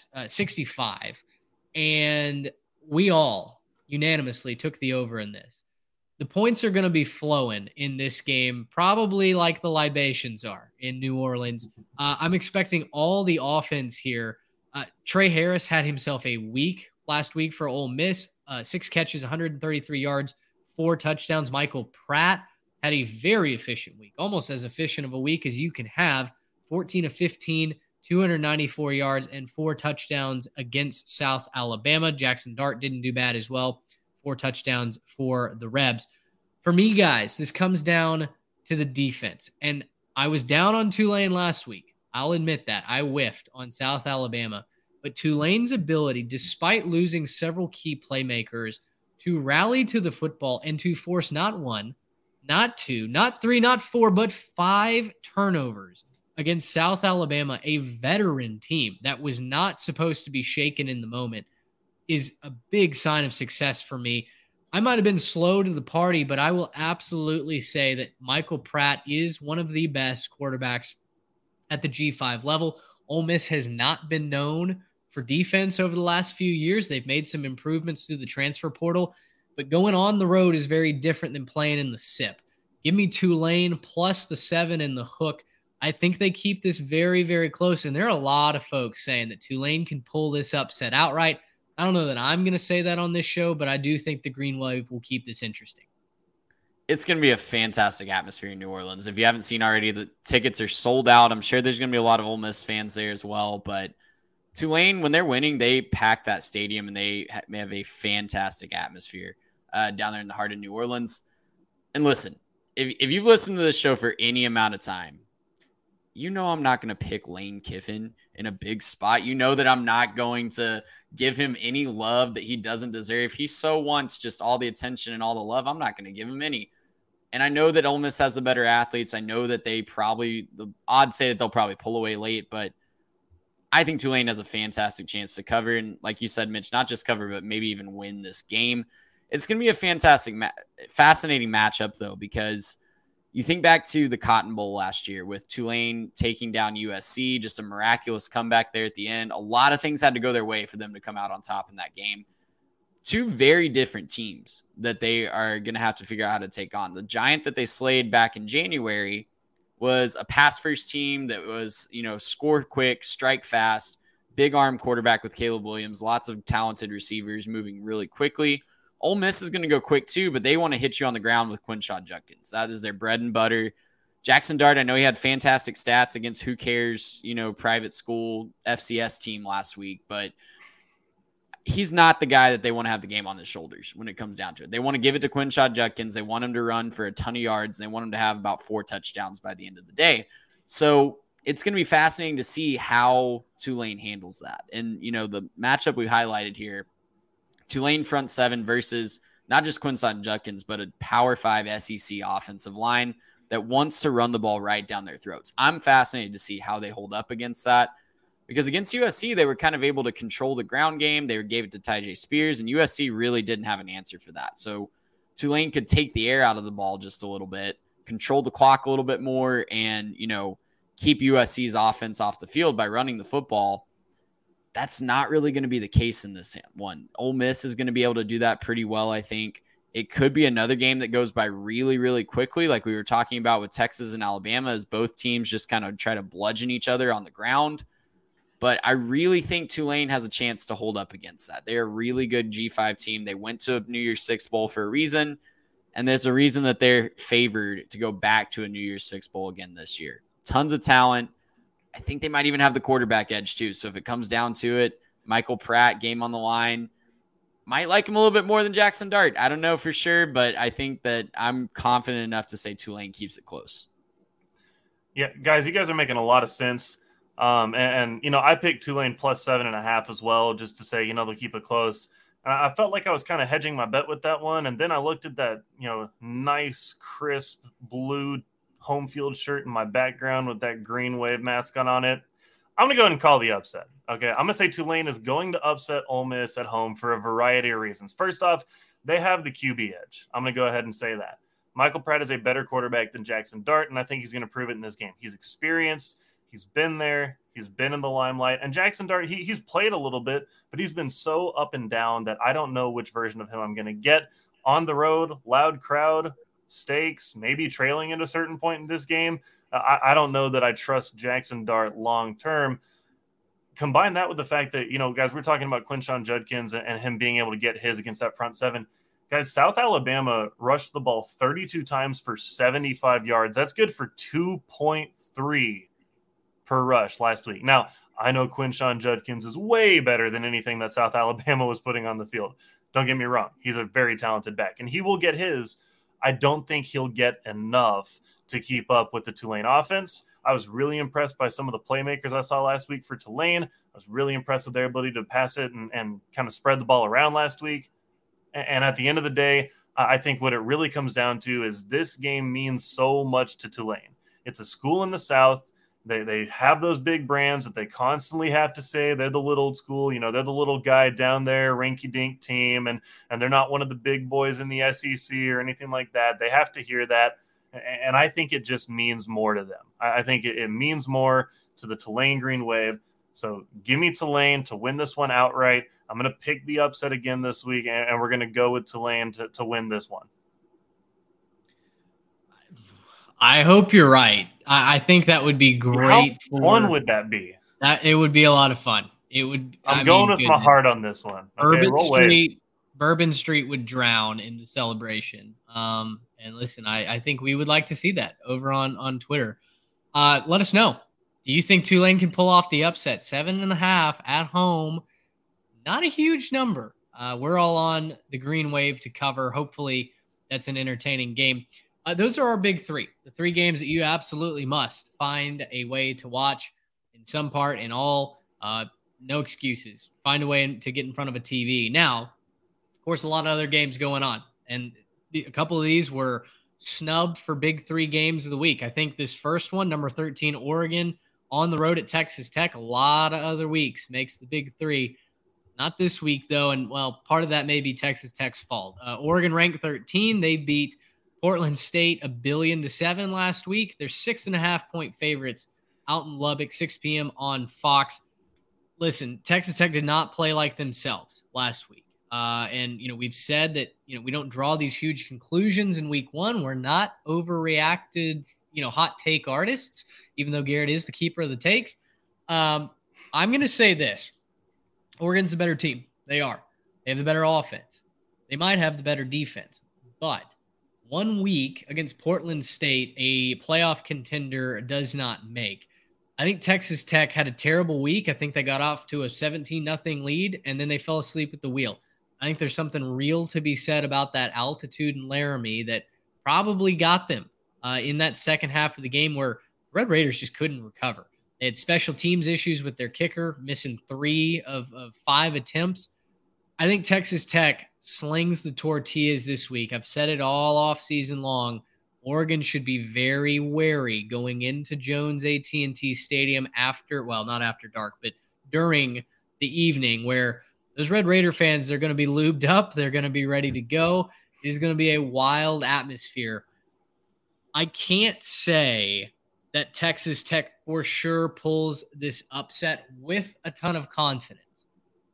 65, and we all unanimously took the over in this. The points are going to be flowing in this game, probably like the libations are in New Orleans. I'm expecting all the offense here. Trey Harris had himself a week last week for Ole Miss, 6 catches, 133 yards, 4 touchdowns. Michael Pratt had a very efficient week, almost as efficient of a week as you can have, 14 of 15, 294 yards, and 4 touchdowns against South Alabama. Jackson Dart didn't do bad as well. 4 touchdowns for the Rebs. For me, guys, this comes down to the defense. And I was down on Tulane last week. I'll admit that. I whiffed on South Alabama. But Tulane's ability, despite losing several key playmakers, to rally to the football and to force not 1, not 2, not 3, not 4, but 5 turnovers against South Alabama, a veteran team that was not supposed to be shaken in the moment, is a big sign of success for me. I might have been slow to the party, but I will absolutely say that Michael Pratt is one of the best quarterbacks at the G5 level. Ole Miss has not been known for defense over the last few years. They've made some improvements through the transfer portal, but going on the road is very different than playing in the SIP. Give me Tulane plus the 7 in the hook. I think they keep this very, very close, and there are a lot of folks saying that Tulane can pull this upset outright. I don't know that I'm going to say that on this show, but I do think the Green Wave will keep this interesting. It's going to be a fantastic atmosphere in New Orleans. If you haven't seen already, the tickets are sold out. I'm sure there's going to be a lot of Ole Miss fans there as well. But Tulane, when they're winning, they pack that stadium, and they have a fantastic atmosphere down there in the heart of New Orleans. And listen, if you've listened to this show for any amount of time, you know I'm not going to pick Lane Kiffin in a big spot. You know that I'm not going to give him any love that he doesn't deserve. If he so wants just all the attention and all the love, I'm not going to give him any. And I know that Ole Miss has the better athletes. I know that the odds say that they'll probably pull away late, but I think Tulane has a fantastic chance to cover. And like you said, Mitch, not just cover, but maybe even win this game. It's going to be a fantastic, fascinating matchup, though, because you think back to the Cotton Bowl last year with Tulane taking down USC, just a miraculous comeback there at the end. A lot of things had to go their way for them to come out on top in that game. two very different teams that they are going to have to figure out how to take on. The giant that they slayed back in January was a pass first team that was, score quick, strike fast, big arm quarterback with Caleb Williams, lots of talented receivers moving really quickly. Ole Miss is going to go quick too, but they want to hit you on the ground with Quinshon Judkins. That is their bread and butter. Jackson Dart, I know he had fantastic stats against who cares, private school FCS team last week, but he's not the guy that they want to have the game on his shoulders when it comes down to it. They want to give it to Quinshon Judkins. They want him to run for a ton of yards. They want him to have about 4 touchdowns by the end of the day. So it's going to be fascinating to see how Tulane handles that. And, the matchup we highlighted here, Tulane front 7 versus not just Quinshon Judkins, but a Power 5 SEC offensive line that wants to run the ball right down their throats. I'm fascinated to see how they hold up against that, because against USC, they were kind of able to control the ground game. They gave it to Tyjae Spears, and USC really didn't have an answer for that. So Tulane could take the air out of the ball just a little bit, control the clock a little bit more, and, keep USC's offense off the field by running the football. That's not really going to be the case in this one. Ole Miss is going to be able to do that pretty well, I think. It could be another game that goes by really, really quickly, like we were talking about with Texas and Alabama, as both teams just kind of try to bludgeon each other on the ground. But I really think Tulane has a chance to hold up against that. They're a really good G5 team. They went to a New Year's Six Bowl for a reason, and there's a reason that they're favored to go back to a New Year's Six Bowl again this year. Tons of talent. I think they might even have the quarterback edge too. So if it comes down to it, Michael Pratt, game on the line, might like him a little bit more than Jackson Dart. I don't know for sure, but I think that I'm confident enough to say Tulane keeps it close. Yeah, guys, you guys are making a lot of sense. I picked Tulane plus 7.5 as well, just to say, they'll keep it close. I felt like I was kind of hedging my bet with that one. And then I looked at that, nice, crisp blue home field shirt in my background with that green wave mascot on it. I'm going to go ahead and call the upset. Okay. I'm going to say Tulane is going to upset Ole Miss at home for a variety of reasons. First off, they have the QB edge. I'm going to go ahead and say that. Michael Pratt is a better quarterback than Jackson Dart, and I think he's going to prove it in this game. He's experienced. He's been there. He's been in the limelight. And Jackson Dart, he's played a little bit, but he's been so up and down that I don't know which version of him I'm going to get. On the road, loud crowd, stakes, maybe trailing at a certain point in this game. I don't know that I trust Jackson Dart long-term. Combine that with the fact that, guys, we're talking about Quinshon Judkins and him being able to get his against that front 7. Guys, South Alabama rushed the ball 32 times for 75 yards. That's good for 2.3 per rush last week. Now, I know Quinshon Judkins is way better than anything that South Alabama was putting on the field. Don't get me wrong. He's a very talented back, and he will get his. I don't think he'll get enough to keep up with the Tulane offense. I was really impressed by some of the playmakers I saw last week for Tulane. I was really impressed with their ability to pass it and kind of spread the ball around last week. And at the end of the day, I think what it really comes down to is this game means so much to Tulane. It's a school in the South. They have those big brands that they constantly have to say they're the little school, they're the little guy down there, rinky-dink team, and they're not one of the big boys in the SEC or anything like that. They have to hear that, and I think it just means more to them. I think it means more to the Tulane Green Wave. So give me Tulane to win this one outright. I'm going to pick the upset again this week, and we're going to go with Tulane to win this one. I hope you're right. I think that would be great. How fun would that be? It would be a lot of fun. It would. I'm going with my heart on this one. Okay, Bourbon Street would drown in the celebration. And listen, I think we would like to see that over on Twitter. Let us know. Do you think Tulane can pull off the upset? 7.5 at home. Not a huge number. We're all on the green wave to cover. Hopefully that's an entertaining game. Those are our big 3. The 3 games that you absolutely must find a way to watch in some part, in all. No excuses. Find a way to get in front of a TV. Now, of course, a lot of other games going on. And a couple of these were snubbed for big 3 games of the week. I think this first one, number 13, Oregon, on the road at Texas Tech. A lot of other weeks makes the big 3. Not this week, though. And, well, part of that may be Texas Tech's fault. Oregon ranked 13. They beat Portland State 1,000,000-7 last week. They're 6.5-point favorites out in Lubbock, 6 p.m. on Fox. Listen, Texas Tech did not play like themselves last week. And, we've said that, we don't draw these huge conclusions in week one. We're not overreacted, hot take artists, even though Garrett is the keeper of the takes. I'm going to say this. Oregon's the better team. They are. They have the better offense. They might have the better defense. But 1 week against Portland State, a playoff contender does not make. I think Texas Tech had a terrible week. I think they got off to a 17-0 lead, and then they fell asleep at the wheel. I think there's something real to be said about that altitude in Laramie that probably got them in that second half of the game where Red Raiders just couldn't recover. They had special teams issues with their kicker, missing 3 of 5 attempts. I think Texas Tech slings the tortillas this week. I've said it all off season long. Oregon should be very wary going into Jones AT&T Stadium not after dark, but during the evening, where those Red Raider fans are going to be lubed up. They're going to be ready to go. It is going to be a wild atmosphere. I can't say that Texas Tech for sure pulls this upset with a ton of confidence.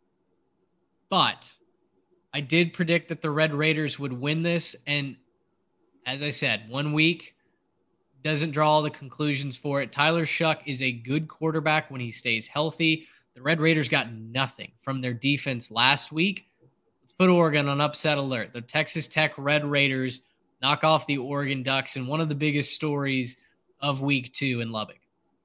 But I did predict that the Red Raiders would win this. And as I said, 1 week doesn't draw all the conclusions for it. Tyler Shuck is a good quarterback when he stays healthy. The Red Raiders got nothing from their defense last week. Let's put Oregon on upset alert. The Texas Tech Red Raiders knock off the Oregon Ducks in one of the biggest stories of week 2 in Lubbock.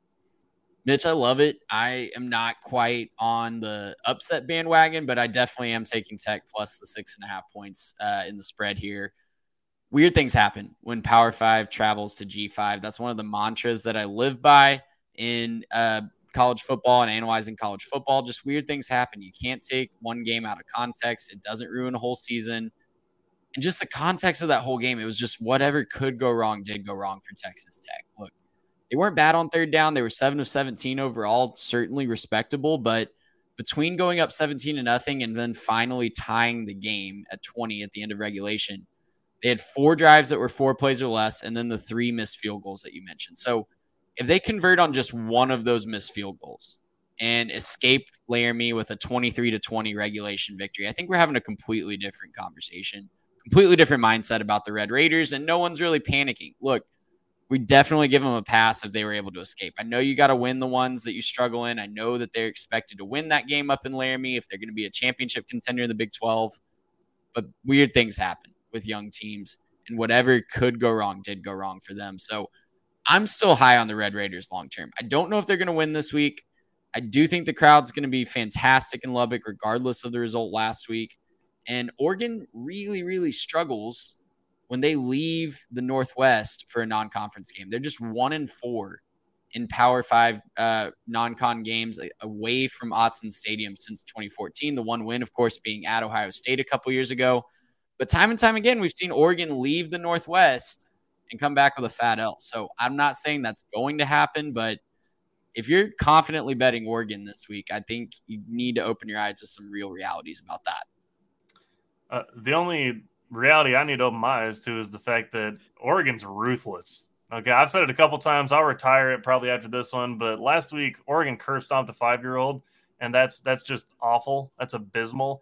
Mitch, I love it. I am not quite on the upset bandwagon, but I definitely am taking Tech plus the 6.5 points in the spread here. Weird things happen when Power 5 travels to G5. That's one of the mantras that I live by in college football and analyzing college football. Just weird things happen. You can't take one game out of context. It doesn't ruin a whole season. And just the context of that whole game, it was just whatever could go wrong did go wrong for Texas Tech. Look, they weren't bad on third down. They were 7 of 17 overall, certainly respectable. But between going up 17-0 and then finally tying the game at 20 at the end of regulation, they had 4 drives that were 4 plays or less, and then the 3 missed field goals that you mentioned. So if they convert on just one of those missed field goals and escape Laramie with a 23-20 regulation victory, I think we're having a completely different conversation, completely different mindset about the Red Raiders, and no one's really panicking. Look, we definitely give them a pass if they were able to escape. I know you got to win the ones that you struggle in. I know that they're expected to win that game up in Laramie if they're going to be a championship contender in the Big 12, but weird things happen with young teams, and whatever could go wrong did go wrong for them. So I'm still high on the Red Raiders long-term. I don't know if they're going to win this week. I do think the crowd's going to be fantastic in Lubbock, regardless of the result last week. And Oregon really, really struggles when they leave the Northwest for a non-conference game. They're just 1-4 in Power 5 non-con games away from Autzen Stadium since 2014. The one win, of course, being at Ohio State a couple years ago. But time and time again, we've seen Oregon leave the Northwest and come back with a fat L. So I'm not saying that's going to happen, but if you're confidently betting Oregon this week, I think you need to open your eyes to some real realities about that. The only reality I need to open my eyes to is the fact that Oregon's ruthless. Okay, I've said it a couple times. I'll retire it probably after this one, but last week Oregon curb stomped a 5-year-old, and that's just awful. That's abysmal.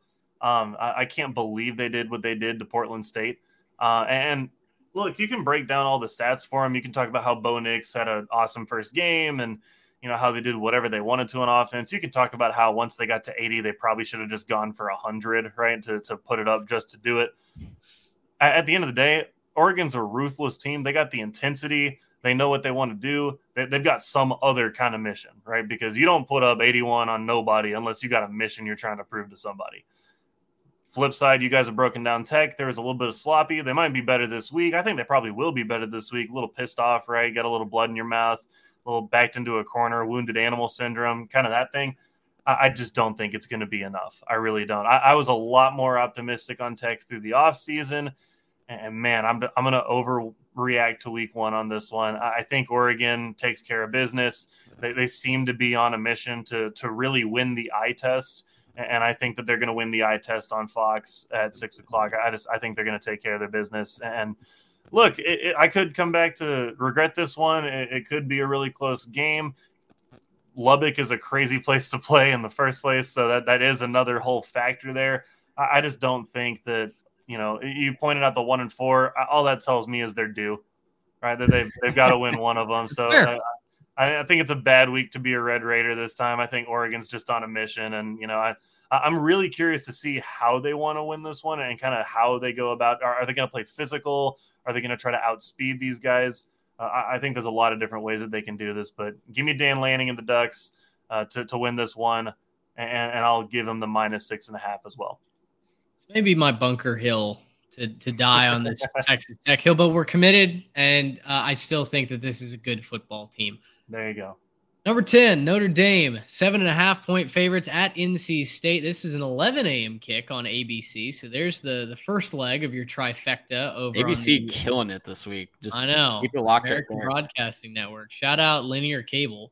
I can't believe they did what they did to Portland State. And look, you can break down all the stats for them. You can talk about how Bo Nix had an awesome first game and, how they did whatever they wanted to on offense. You can talk about how once they got to 80, they probably should have just gone for 100, right, to put it up just to do it. At the end of the day, Oregon's a ruthless team. They got the intensity. They know what they want to do. They've got some other kind of mission, right, because you don't put up 81 on nobody unless you got a mission you're trying to prove to somebody. Flip side, you guys have broken down Tech. There was a little bit of sloppy. They might be better this week. I think they probably will be better this week. A little pissed off, right? Got a little blood in your mouth, a little backed into a corner, wounded animal syndrome, kind of that thing. I just don't think it's going to be enough. I really don't. I was a lot more optimistic on Tech through the offseason. And, man, I'm going to overreact to week 1 on this one. I think Oregon takes care of business. They seem to be on a mission to really win the eye test. And I think that they're going to win the eye test on Fox at 6 o'clock. I think they're going to take care of their business. And look, I could come back to regret this one. It could be a really close game. Lubbock is a crazy place to play in the first place. So that is another whole factor there. I just don't think that, you pointed out the 1-4. All that tells me is they're due, right? That they've got to win one of them. So Sure. I think it's a bad week to be a Red Raider this time. I think Oregon's just on a mission, and I'm really curious to see how they want to win this one and kind of how they go about. Are they going to play physical? Are they going to try to outspeed these guys? I think there's a lot of different ways that they can do this, but give me Dan Lanning and the Ducks to win this one, and I'll give them the -6.5 as well. It's maybe my Bunker Hill to die on this Texas Tech hill, but we're committed, and I still think that this is a good football team. There you go. Number 10, Notre Dame, 7.5-point favorites at NC State. This is an 11 a.m. kick on ABC, so there's the first leg of your trifecta over ABC killing it this week. Just I know. Keep it locked American up there. Broadcasting Network. Shout out linear cable.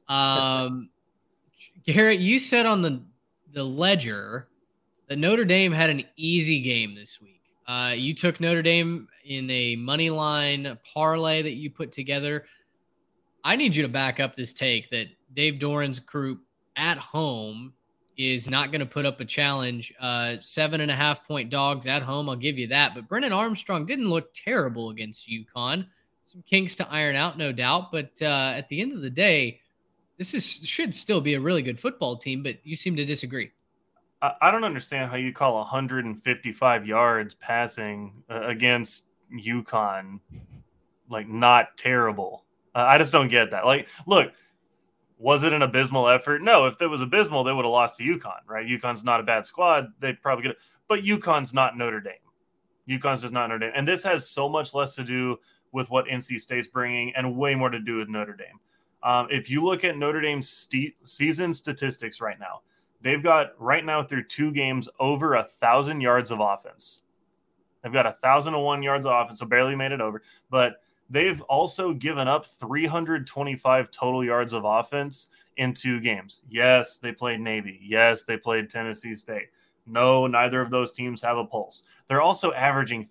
Garrett, you said on the Ledger that Notre Dame had an easy game this week. You took Notre Dame in a money line parlay that you put together. I need you to back up this take that Dave Doran's group at home is not going to put up a challenge. 7.5-point dogs at home, I'll give you that. But Brennan Armstrong didn't look terrible against UConn. Some kinks to iron out, no doubt. But at the end of the day, should still be a really good football team, but you seem to disagree. I don't understand how you call 155 yards passing against UConn like not terrible. I just don't get that. Like, look, was it an abysmal effort? No, if it was abysmal, they would have lost to UConn, right? UConn's not a bad squad. They'd probably get it. But UConn's not Notre Dame. UConn's just not Notre Dame. And this has so much less to do with what NC State's bringing and way more to do with Notre Dame. If you look at Notre Dame's season statistics right now, they've got right now through 2 games over 1,000 yards of offense. They've got 1,001 yards of offense, so barely made it over. But they've also given up 325 total yards of offense in 2 games. Yes, they played Navy. Yes, they played Tennessee State. No, neither of those teams have a pulse. They're also averaging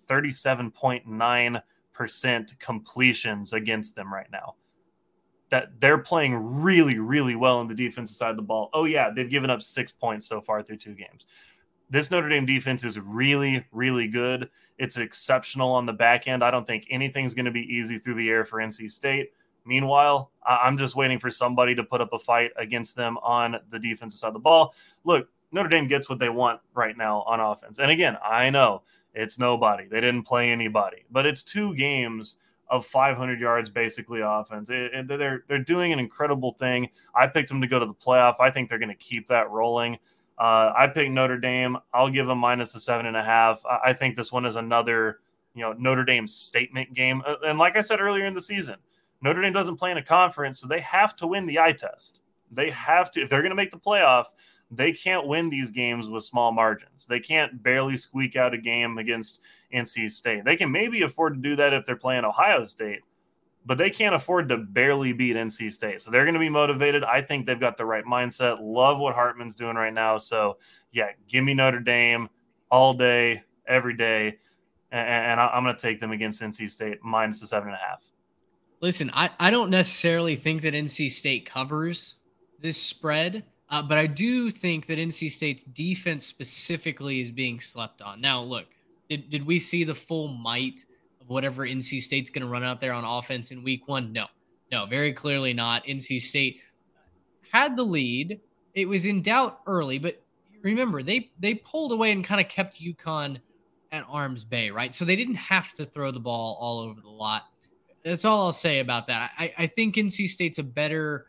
37.9% completions against them right now. That they're playing really, really well on the defensive side of the ball. Oh, yeah, they've given up 6 points so far through 2 games. This Notre Dame defense is really, really good. It's exceptional on the back end. I don't think anything's going to be easy through the air for NC State. Meanwhile, I'm just waiting for somebody to put up a fight against them on the defensive side of the ball. Look, Notre Dame gets what they want right now on offense. And again, I know it's nobody. They didn't play anybody. But it's 2 games of 500 yards basically offense. They're doing an incredible thing. I picked them to go to the playoff. I think they're going to keep that rolling. I picked Notre Dame. I'll give them -7.5. I think this one is another, Notre Dame statement game. And like I said earlier in the season, Notre Dame doesn't play in a conference, so they have to win the eye test. They have to. If they're going to make the playoff, they can't win these games with small margins. They can't barely squeak out a game against NC State. They can maybe afford to do that if they're playing Ohio State, but they can't afford to barely beat NC State. So they're going to be motivated. I think they've got the right mindset. Love what Hartman's doing right now. So, yeah, give me Notre Dame all day, every day, and I'm going to take them against NC State -7.5. Listen, I don't necessarily think that NC State covers this spread, but I do think that NC State's defense specifically is being slept on. Now, look, did we see the full might of whatever NC State's going to run out there on offense in week 1? No, very clearly not. NC State had the lead. It was in doubt early, but remember, they pulled away and kind of kept UConn at arm's bay, right? So they didn't have to throw the ball all over the lot. That's all I'll say about that. I think NC State's a better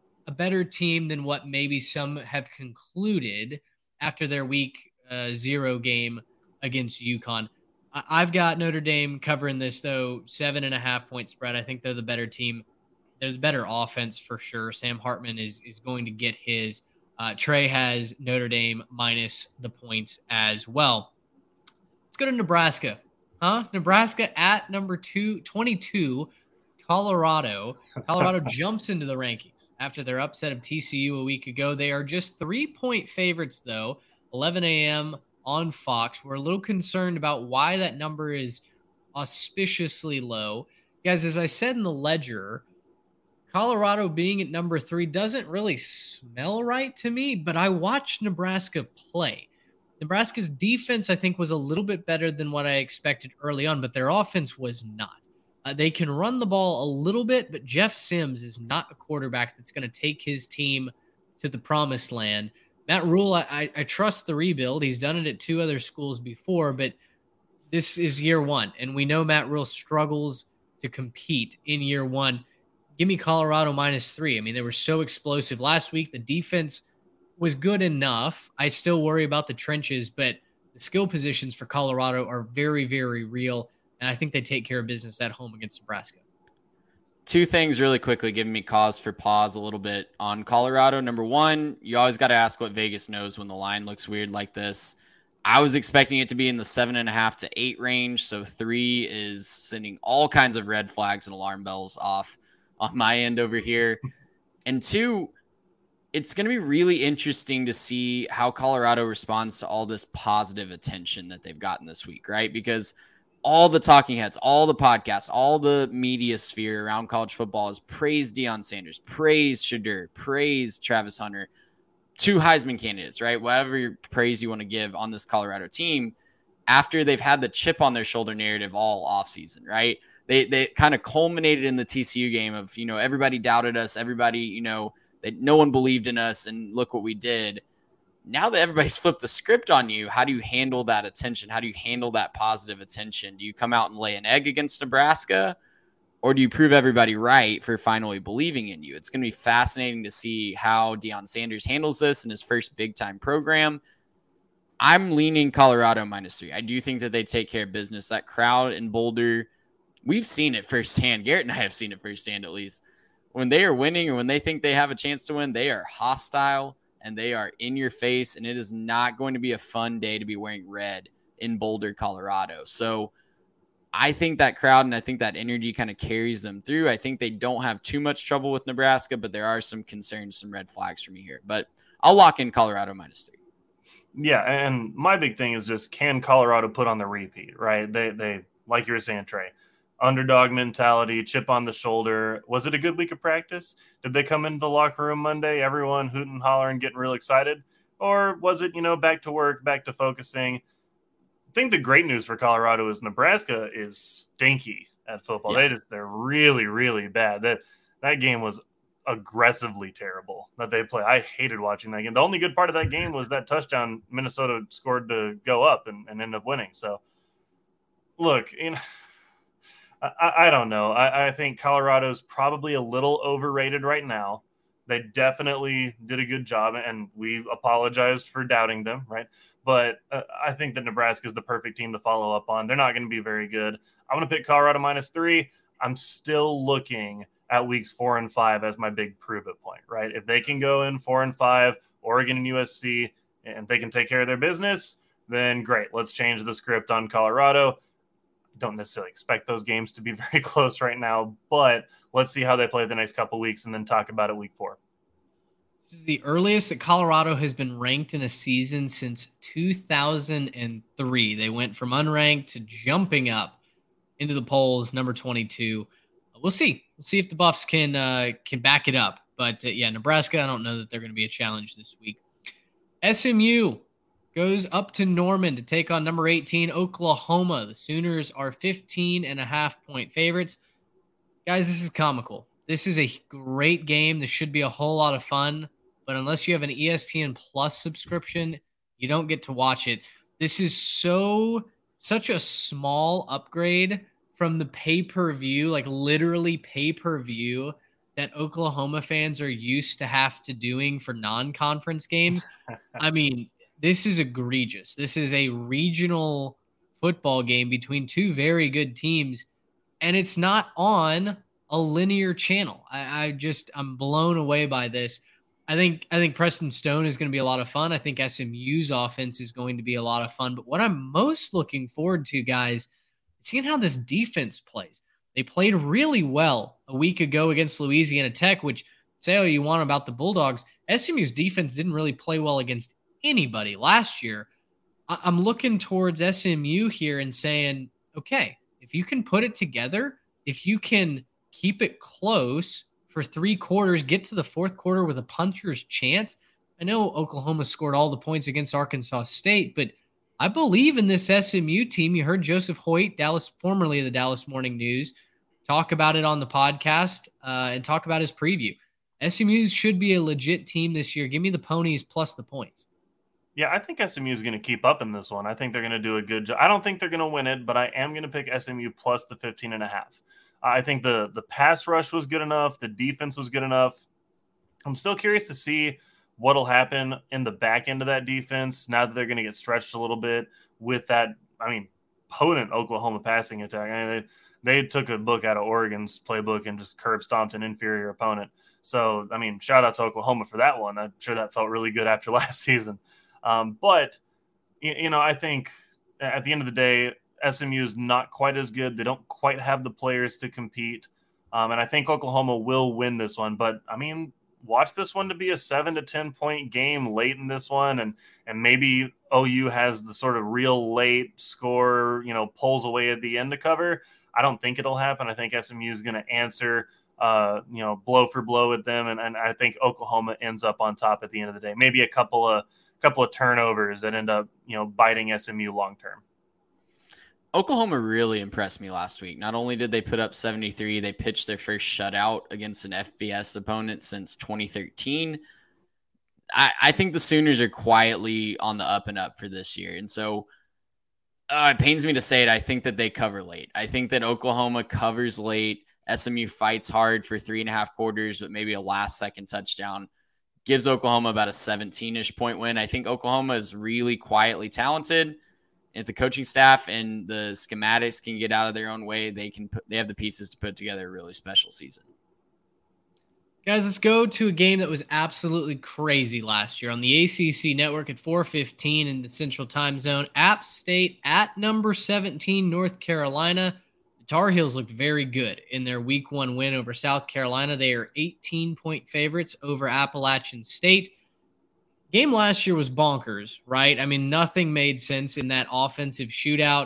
team than what maybe some have concluded after their week 0 game against UConn. I've got Notre Dame covering this, though, 7.5-point spread. I think they're the better team. They're the better offense for sure. Sam Hartman is going to get his. Trey has Notre Dame minus the points as well. Let's go to Nebraska. Nebraska at number 22, Colorado. Colorado jumps into the rankings after their upset of TCU a week ago. They are just 3-point favorites, though, 11 a.m. on Fox. We're a little concerned about why that number is auspiciously low. Guys, as I said in the Ledger, Colorado being at number 3 doesn't really smell right to me, but I watched Nebraska play. Nebraska's defense, I think, was a little bit better than what I expected early on, but their offense was not. They can run the ball a little bit, but Jeff Sims is not a quarterback that's going to take his team to the promised land. Matt Rule, I trust the rebuild. He's done it at 2 other schools before, but this is year 1, and we know Matt Rule struggles to compete in year 1. Give me Colorado -3. I mean, they were so explosive last week. The defense was good enough. I still worry about the trenches, but the skill positions for Colorado are very, very real, and I think they take care of business at home against Nebraska. 2 things really quickly giving me cause for pause a little bit on Colorado. Number 1, you always got to ask what Vegas knows when the line looks weird like this. I was expecting it to be in the 7.5 to 8 range, so 3 is sending all kinds of red flags and alarm bells off on my end over here. And 2, it's going to be really interesting to see how Colorado responds to all this positive attention that they've gotten this week, right? Because all the talking heads, all the podcasts, all the media sphere around college football has praised Deion Sanders, praised Shedeur, praised Travis Hunter, 2 Heisman candidates, right? Whatever praise you want to give on this Colorado team after they've had the chip on their shoulder narrative all offseason, right? They kind of culminated in the TCU game of, everybody doubted us, everybody, that no one believed in us, and look what we did. Now that everybody's flipped the script on you, how do you handle that attention? How do you handle that positive attention? Do you come out and lay an egg against Nebraska, or do you prove everybody right for finally believing in you? It's going to be fascinating to see how Deion Sanders handles this in his first big-time program. I'm leaning Colorado -3. I do think that they take care of business. That crowd in Boulder, we've seen it firsthand. Garrett and I have seen it firsthand, at least. When they are winning or when they think they have a chance to win, they are hostile and they are in your face, and it is not going to be a fun day to be wearing red in Boulder, Colorado. So I think that crowd and I think that energy kind of carries them through. I think they don't have too much trouble with Nebraska, but there are some concerns, some red flags for me here. But I'll lock in Colorado -3. Yeah, and my big thing is just, can Colorado put on the repeat, right? They like you were saying, Trey, underdog mentality, chip on the shoulder. Was it a good week of practice? Did they come into the locker room Monday, everyone hooting and hollering, getting real excited? Or was it, back to work, back to focusing? I think the great news for Colorado is Nebraska is stinky at football. Yeah. They're really, really bad. That game was aggressively terrible that they play. I hated watching that game. The only good part of that game was that touchdown Minnesota scored to go up and end up winning. So, look, I don't know. I think Colorado's probably a little overrated right now. They definitely did a good job, and we apologized for doubting them, right? But I think that Nebraska is the perfect team to follow up on. They're not going to be very good. I'm going to pick Colorado -3. I'm still looking at weeks 4 and 5 as my big prove it point, right? If they can go in 4 and 5, Oregon and USC, and they can take care of their business, then great. Let's change the script on Colorado. Don't necessarily expect those games to be very close right now, but let's see how they play the next couple weeks and then talk about it week 4. This is the earliest that Colorado has been ranked in a season since 2003. They went from unranked to jumping up into the polls, number 22. We'll see. We'll see if the Buffs can back it up. But, Nebraska, I don't know that they're going to be a challenge this week. SMU goes up to Norman to take on number 18, Oklahoma. The Sooners are 15.5-point favorites. Guys, this is comical. This is a great game. This should be a whole lot of fun. But unless you have an ESPN Plus subscription, you don't get to watch it. This is such a small upgrade from the pay-per-view, like literally pay-per-view, that Oklahoma fans are used to have to doing for non-conference games. I mean, this is egregious. This is a regional football game between 2 very good teams, and it's not on a linear channel. I'm blown away by this. I think Preston Stone is going to be a lot of fun. I think SMU's offense is going to be a lot of fun. But what I'm most looking forward to, guys, is seeing how this defense plays. They played really well a week ago against Louisiana Tech, which, say all you want about the Bulldogs, SMU's defense didn't really play well against anybody last year. I'm looking towards SMU here and saying, okay, if you can put it together, if you can keep it close for 3 quarters, get to the 4th quarter with a puncher's chance, I know Oklahoma scored all the points against Arkansas State, but I believe in this SMU team. You heard Joseph Hoyt, formerly of the Dallas Morning News, talk about it on the podcast and talk about his preview. SMU should be a legit team this year. Give me the ponies plus the points. Yeah, I think SMU is going to keep up in this one. I think they're going to do a good job. I don't think they're going to win it, but I am going to pick SMU plus the 15.5. I think the pass rush was good enough. The defense was good enough. I'm still curious to see what'll happen in the back end of that defense now that they're going to get stretched a little bit with that, potent Oklahoma passing attack. They took a book out of Oregon's playbook and just curb stomped an inferior opponent. So, shout out to Oklahoma for that one. I'm sure that felt really good after last season. But I think at the end of the day, SMU is not quite as good. They don't quite have the players to compete. And I think Oklahoma will win this one. But, watch this one to be a 7 to 10 point game late in this one. And maybe OU has the sort of real late score, pulls away at the end to cover. I don't think it'll happen. I think SMU is going to answer, blow for blow at them. And I think Oklahoma ends up on top at the end of the day. Maybe a couple of turnovers that end up, biting SMU long term. Oklahoma really impressed me last week. Not only did they put up 73, they pitched their first shutout against an FBS opponent since 2013. I think the Sooners are quietly on the up and up for this year. And so it pains me to say it. I think that they cover late. I think that Oklahoma covers late. SMU fights hard for 3.5 quarters, but maybe a last-second touchdown gives Oklahoma about a 17-ish point win. I think Oklahoma is really quietly talented. If the coaching staff and the schematics can get out of their own way, they have the pieces to put together a really special season. Guys, let's go to a game that was absolutely crazy last year on the ACC network at 4:15 in the Central Time Zone. App State at number 17, North Carolina. The Tar Heels looked very good in their Week 1 win over South Carolina. They are 18-point favorites over Appalachian State. Game last year was bonkers, right? Nothing made sense in that offensive shootout.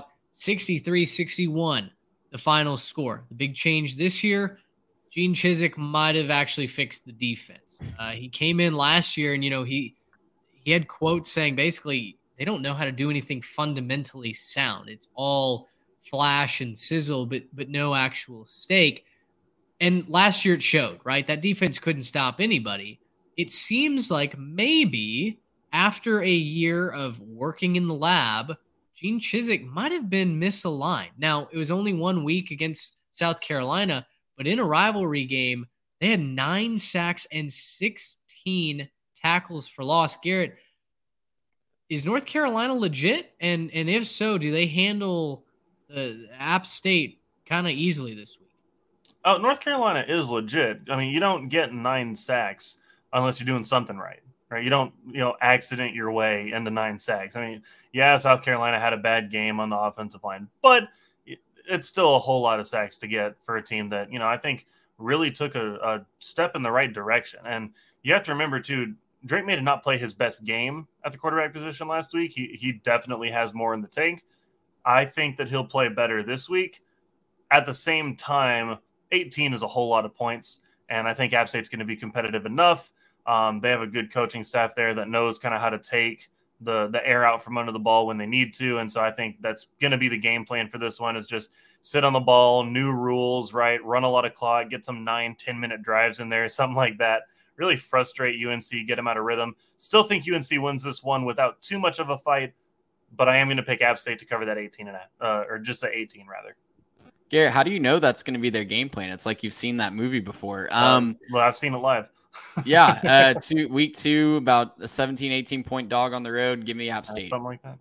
63-61, the final score. The big change this year, Gene Chizik might have actually fixed the defense. He came in last year and, he had quotes saying basically they don't know how to do anything fundamentally sound. It's all flash and sizzle, but no actual stake. And last year it showed, right? That defense couldn't stop anybody. It seems like maybe after a year of working in the lab, Gene Chizik might have been misaligned. Now, it was only 1 week against South Carolina, but in a rivalry game, they had 9 sacks and 16 tackles for loss. Garrett, is North Carolina legit? And if so, do they handle App State kind of easily this week? Oh, North Carolina is legit. You don't get 9 sacks unless you're doing something right? You don't, accident your way into 9 sacks. South Carolina had a bad game on the offensive line, but it's still a whole lot of sacks to get for a team that, I think really took a step in the right direction. And you have to remember too, Drake May did not play his best game at the quarterback position last week. He definitely has more in the tank. I think that he'll play better this week. At the same time, 18 is a whole lot of points. And I think App State's going to be competitive enough. They have a good coaching staff there that knows kind of how to take the air out from under the ball when they need to. And so I think that's going to be the game plan for this one, is just sit on the ball, new rules, right? Run a lot of clock, get some 9-10 minute drives in there, something like that. Really frustrate UNC, get them out of rhythm. Still think UNC wins this one without too much of a fight, but I am going to pick App State to cover that 18 or just the 18 rather. Garrett, how do you know that's going to be their game plan? It's like you've seen that movie before. Well, I've seen it live. Yeah, week 2, about a 17, 18-point dog on the road. Give me App State. Something like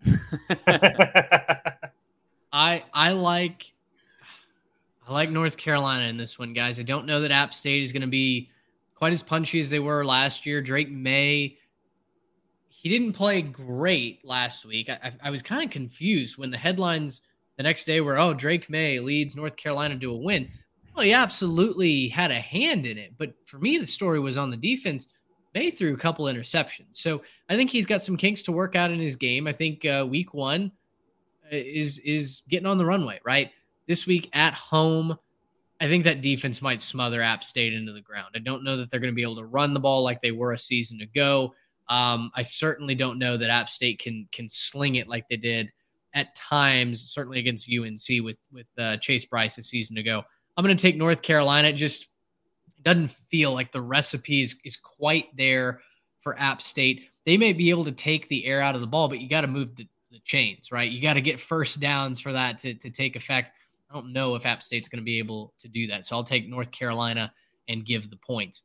that. I like North Carolina in this one, guys. I don't know that App State is going to be quite as punchy as they were last year. Drake May, he didn't play great last week. I was kind of confused when the headlines the next day were, Drake May leads North Carolina to a win. Well, he absolutely had a hand in it. But for me, the story was on the defense. May threw a couple interceptions. So I think he's got some kinks to work out in his game. I think week 1 is getting on the runway, right? This week at home, I think that defense might smother App State into the ground. I don't know that they're going to be able to run the ball like they were a season ago. I certainly don't know that App State can sling it like they did at times, certainly against UNC with Chase Bryce a season ago. I'm going to take North Carolina. It just doesn't feel like the recipe is quite there for App State. They may be able to take the air out of the ball, but you got to move the chains, right? You got to get first downs for that to take effect. I don't know if App State's going to be able to do that. So I'll take North Carolina and give the points.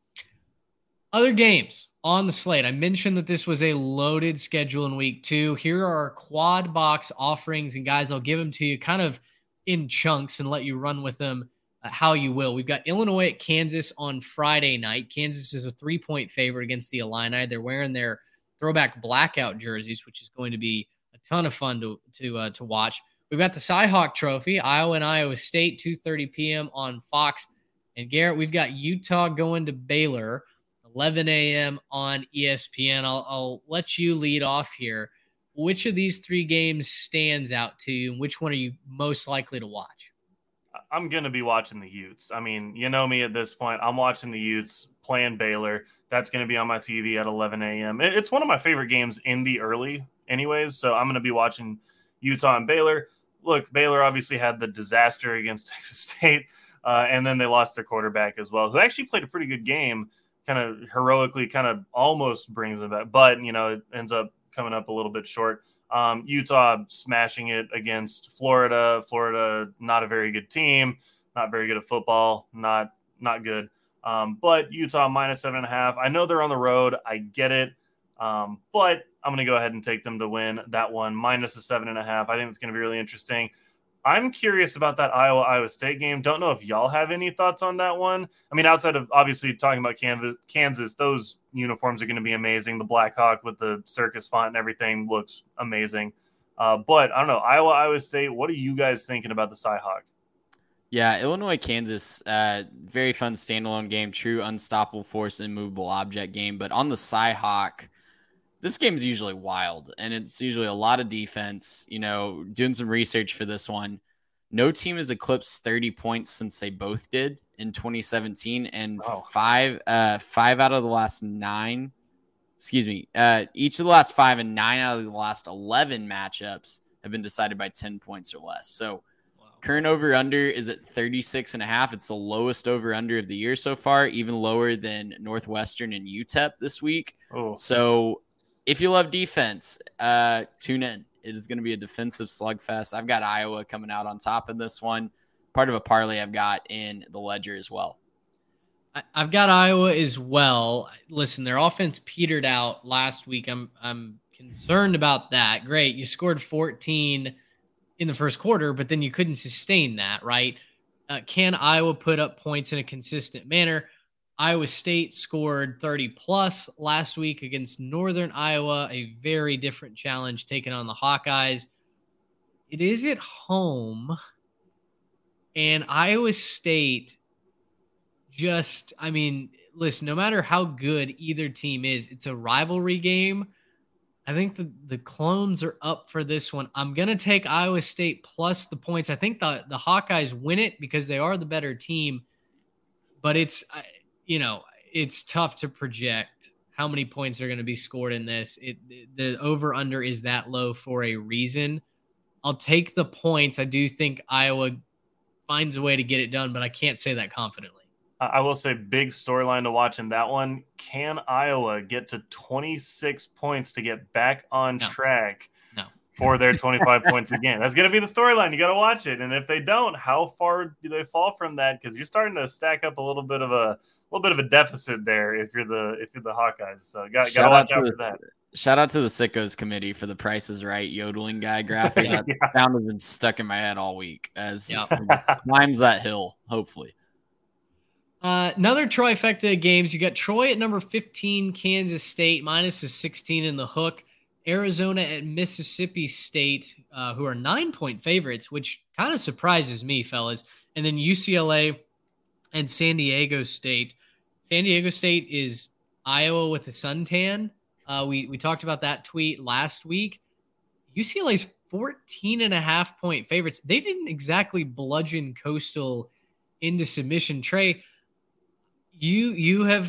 Other games on the slate. I mentioned that this was a loaded schedule in week 2. Here are our quad box offerings, and guys, I'll give them to you kind of in chunks and let you run with them how you will. We've got Illinois at Kansas on Friday night. Kansas is a 3-point favorite against the Illini. They're wearing their throwback blackout jerseys, which is going to be a ton of fun to watch. We've got the Cy-Hawk Trophy, Iowa and Iowa State, 2:30 p.m. on Fox. And Garrett, we've got Utah going to Baylor, 11 a.m. on ESPN. I'll let you lead off here. Which of these 3 games stands out to you, and which one are you most likely to watch? I'm going to be watching the Utes. I mean, you know me at this point. I'm watching the Utes playing Baylor. That's going to be on my TV at 11 a.m. It's one of my favorite games in the early anyways, so I'm going to be watching Utah and Baylor. Look, Baylor obviously had the disaster against Texas State, and then they lost their quarterback as well, who actually played a pretty good game, kind of heroically, kind of almost brings them back, but, it ends up coming up a little bit short. Utah smashing it against Florida. Florida, not a very good team, not very good at football, not good. But Utah -7.5. I know they're on the road. I get it. But I'm going to go ahead and take them to win that one, -7.5. I think it's going to be really interesting. I'm curious about that Iowa State game. Don't know if y'all have any thoughts on that one. I mean, outside of obviously talking about Kansas, those uniforms are going to be amazing. The Black Hawk with the circus font and everything looks amazing. But I don't know, Iowa State, what are you guys thinking about the Cy-Hawk? Yeah, Illinois, Kansas, very fun standalone game, true unstoppable force, immovable object game. But on the Cy-Hawk, this game is usually wild, and it's usually a lot of defense. Doing some research for this one, no team has eclipsed 30 points since they both did in 2017, and five out of the last 9. Each of the last 5 and 9 out of the last 11 matchups have been decided by 10 points or less. So current over-under is at 36.5. It's the lowest over-under of the year so far, even lower than Northwestern and UTEP this week. Oh. So if you love defense, tune in. It is going to be a defensive slugfest. I've got Iowa coming out on top of this one. Part of a parlay I've got in the ledger as well. I've got Iowa as well. Listen, their offense petered out last week. I'm concerned about that. Great, you scored 14 in the first quarter, but then you couldn't sustain that, right? Can Iowa put up points in a consistent manner? Iowa State scored 30-plus last week against Northern Iowa, a very different challenge taking on the Hawkeyes. It is at home, and Iowa State listen, no matter how good either team is, it's a rivalry game. I think the clones are up for this one. I'm going to take Iowa State plus the points. I think the Hawkeyes win it because they are the better team, but it's tough to project how many points are going to be scored in this. The over-under is that low for a reason. I'll take the points. I do think Iowa finds a way to get it done, but I can't say that confidently. I will say big storyline to watch in that one. Can Iowa get to 26 points to get back on track for their 25 points again? That's going to be the storyline. You got to watch it. And if they don't, how far do they fall from that? Because you're starting to stack up a little bit of a deficit there if you're the Hawkeyes. So got to watch out for that. Shout out to the Sickos committee for the Price is Right yodeling guy graphic. That sound has been stuck in my head all week as it climbs that hill, hopefully. Another trifecta of games. You got Troy at number 15, Kansas State, -16 in the hook. Arizona at Mississippi State, who are 9-point favorites, which kind of surprises me, fellas. And then UCLA and San Diego State. San Diego State is Iowa with the suntan. We talked about that tweet last week. UCLA's 14.5-point favorites. They didn't exactly bludgeon Coastal into submission. Trey, you have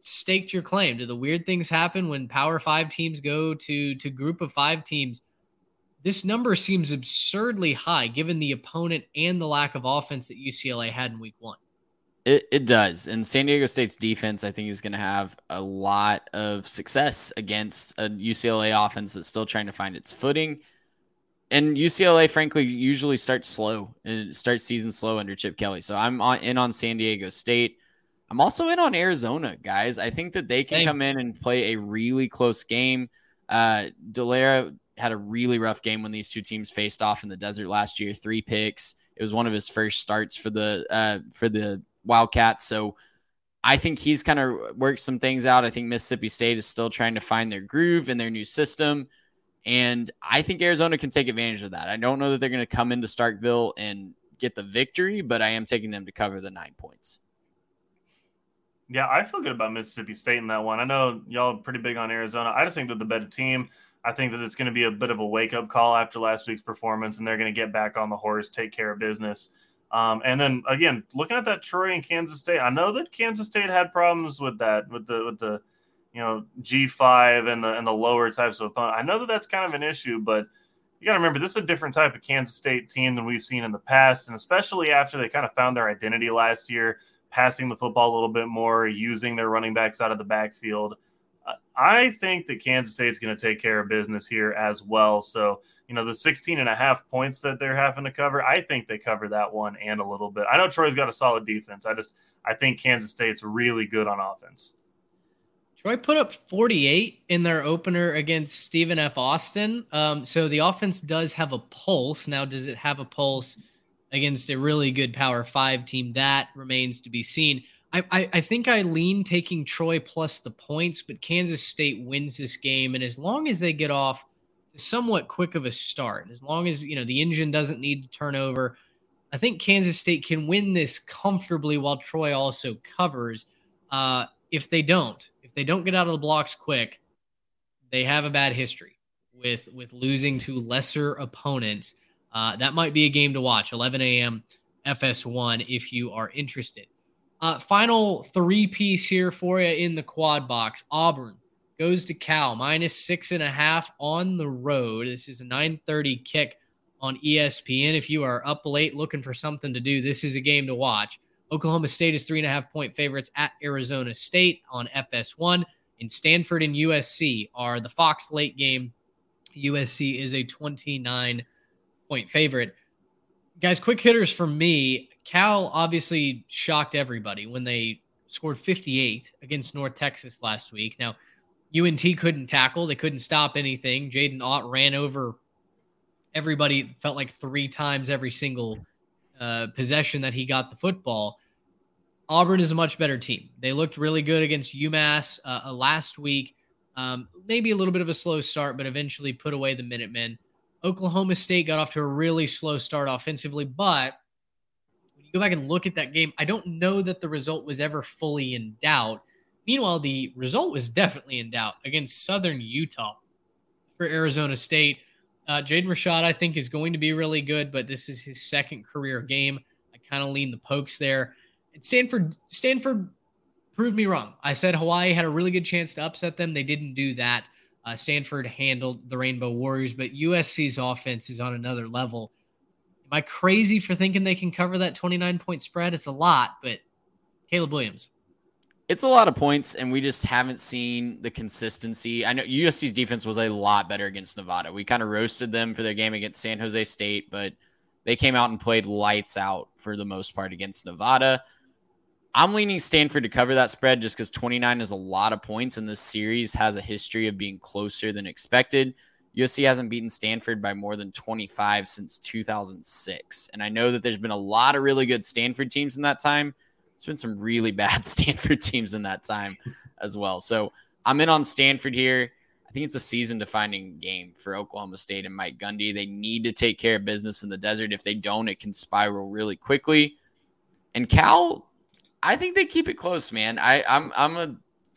staked your claim. Do the weird things happen when Power 5 teams go to group of 5 teams? This number seems absurdly high given the opponent and the lack of offense that UCLA had in week 1. It does. And San Diego State's defense, I think, is going to have a lot of success against a UCLA offense that's still trying to find its footing. And UCLA, frankly, usually starts slow and starts season slow under Chip Kelly. So I'm in on San Diego State. I'm also in on Arizona, guys. I think that they can come in and play a really close game. Delera had a really rough game when these two teams faced off in the desert last year. 3 picks. It was one of his first starts for the Wildcats. So I think he's kind of worked some things out. I think Mississippi State is still trying to find their groove in their new system. And I think Arizona can take advantage of that. I don't know that they're going to come into Starkville and get the victory, but I am taking them to cover the 9 points. Yeah, I feel good about Mississippi State in that one. I know y'all are pretty big on Arizona. I just think they're the better team. I think that it's going to be a bit of a wake-up call after last week's performance, and they're going to get back on the horse, take care of business. And then, again, looking at that Troy and Kansas State, I know that Kansas State had problems with that, with the G5 and the lower types of opponent. I know that that's kind of an issue, but you got to remember this is a different type of Kansas State team than we've seen in the past, and especially after they kind of found their identity last year, passing the football a little bit more, using their running backs out of the backfield. I think that Kansas State's going to take care of business here as well. So, the 16.5 points that they're having to cover, I think they cover that one and a little bit. I know Troy's got a solid defense. I think Kansas State's really good on offense. Troy put up 48 in their opener against Stephen F. Austin. So the offense does have a pulse. Now, does it have a pulse against a really good Power 5 team? That remains to be seen. I think I lean taking Troy plus the points, but Kansas State wins this game. And as long as they get off to somewhat quick of a start, as long as, the engine doesn't need to turn over, I think Kansas State can win this comfortably while Troy also covers. If they don't get out of the blocks quick, they have a bad history with losing to lesser opponents. That might be a game to watch, 11 a.m. FS1 if you are interested. Final 3-piece here for you in the quad box. Auburn goes to Cal, -6.5 on the road. This is a 9:30 kick on ESPN. If you are up late looking for something to do, this is a game to watch. Oklahoma State is 3.5-point favorites at Arizona State on FS1. And Stanford and USC are the Fox late game. USC is a 29-point favorite. Guys, quick hitters from me. Cal obviously shocked everybody when they scored 58 against North Texas last week. Now, UNT couldn't tackle. They couldn't stop anything. Jaden Ott ran over everybody, felt like 3 times every single possession that he got the football. Auburn is a much better team. They looked really good against UMass last week. Maybe a little bit of a slow start, but eventually put away the Minutemen. Oklahoma State got off to a really slow start offensively, but when you go back and look at that game, I don't know that the result was ever fully in doubt. Meanwhile, the result was definitely in doubt against Southern Utah for Arizona State. Jaden Rashad, I think, is going to be really good, but this is his second career game. I kind of lean the Pokes there. And Stanford proved me wrong. I said Hawaii had a really good chance to upset them. They didn't do that. Stanford handled the Rainbow Warriors, but USC's offense is on another level. Am I crazy for thinking they can cover that 29-point spread? It's a lot, but Caleb Williams. It's a lot of points, and we just haven't seen the consistency. I know USC's defense was a lot better against Nevada. We kind of roasted them for their game against San Jose State, but they came out and played lights out for the most part against Nevada. I'm leaning Stanford to cover that spread just because 29 is a lot of points, and this series has a history of being closer than expected. USC hasn't beaten Stanford by more than 25 since 2006, and I know that there's been a lot of really good Stanford teams in that time. It's been some really bad Stanford teams in that time as well. So I'm in on Stanford here. I think it's a season-defining game for Oklahoma State and Mike Gundy. They need to take care of business in the desert. If they don't, it can spiral really quickly. And Cal, I think they keep it close, man. I'm a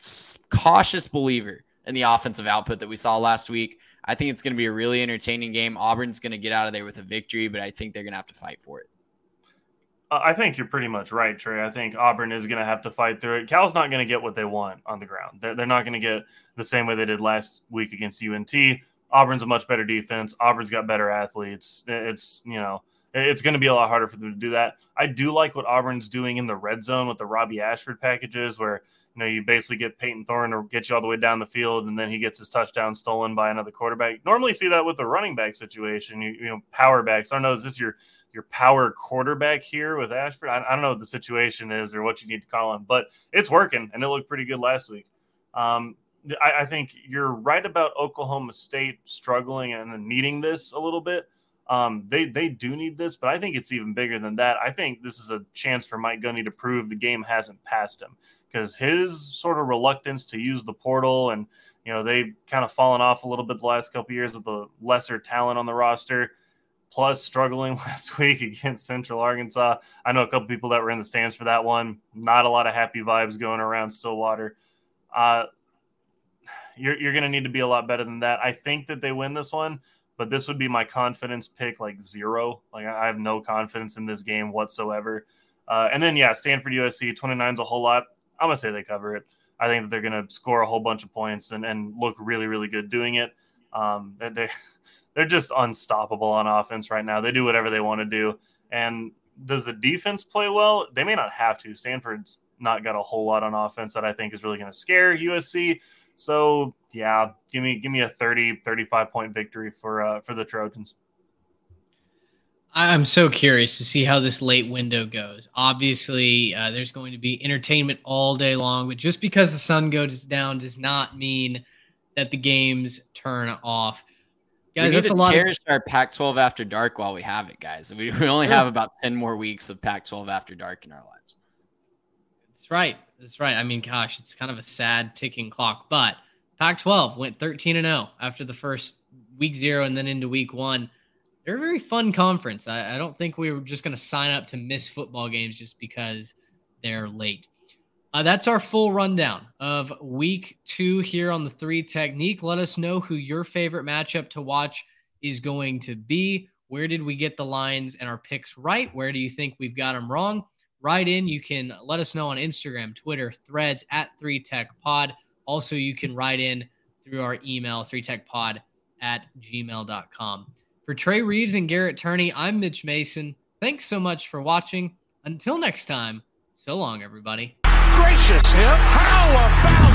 cautious believer in the offensive output that we saw last week. I think it's going to be a really entertaining game. Auburn's going to get out of there with a victory, but I think they're going to have to fight for it. I think you're pretty much right, Trey. I think Auburn is going to have to fight through it. Cal's not going to get what they want on the ground. They're not going to get the same way they did last week against UNT. Auburn's a much better defense. Auburn's got better athletes. It's going to be a lot harder for them to do that. I do like what Auburn's doing in the red zone with the Robbie Ashford packages, where you basically get Peyton Thorne to get you all the way down the field, and then he gets his touchdown stolen by another quarterback. Normally see that with the running back situation. Power backs. I don't know. Is this your power quarterback here with Ashford? I don't know what the situation is or what you need to call him, but it's working, and it looked pretty good last week. I think you're right about Oklahoma State struggling and needing this a little bit. They do need this, but I think it's even bigger than that. I think this is a chance for Mike Gundy to prove the game hasn't passed him, because his sort of reluctance to use the portal, and they've kind of fallen off a little bit the last couple of years with the lesser talent on the roster, plus struggling last week against Central Arkansas. I know a couple people that were in the stands for that one. Not a lot of happy vibes going around Stillwater. You're going to need to be a lot better than that. I think that they win this one, but this would be my confidence pick, like 0. Like, I have no confidence in this game whatsoever. And then, Stanford USC, 29 is a whole lot. I'm going to say they cover it. I think that they're going to score a whole bunch of points and look really, really good doing it. They're just unstoppable on offense right now. They do whatever they want to do. And does the defense play well? They may not have to. Stanford's not got a whole lot on offense that I think is really going to scare USC. So, give me a 30, 35-point victory for the Trojans. I'm so curious to see how this late window goes. Obviously, there's going to be entertainment all day long, but just because the sun goes down does not mean that the games turn off. Guys, that's a lot. Cherish our Pac-12 After Dark while we have it, guys. We only have about 10 more weeks of Pac-12 After Dark in our lives. That's right. I mean, gosh, it's kind of a sad ticking clock, but Pac-12 went 13-0 after the first week 0 and then into week 1. They're a very fun conference. I don't think we were just going to sign up to miss football games just because they're late. That's our full rundown of week 2 here on the 3 Technique. Let us know who your favorite matchup to watch is going to be. Where did we get the lines and our picks right? Where do you think we've got them wrong? Write in. You can let us know on Instagram, Twitter, Threads @3TechPod. Also, you can write in through our email, 3techpod@gmail.com. For Trey Reeves and Garrett Turney, I'm Mitch Mason. Thanks so much for watching. Until next time, so long, everybody. Gracious him. How about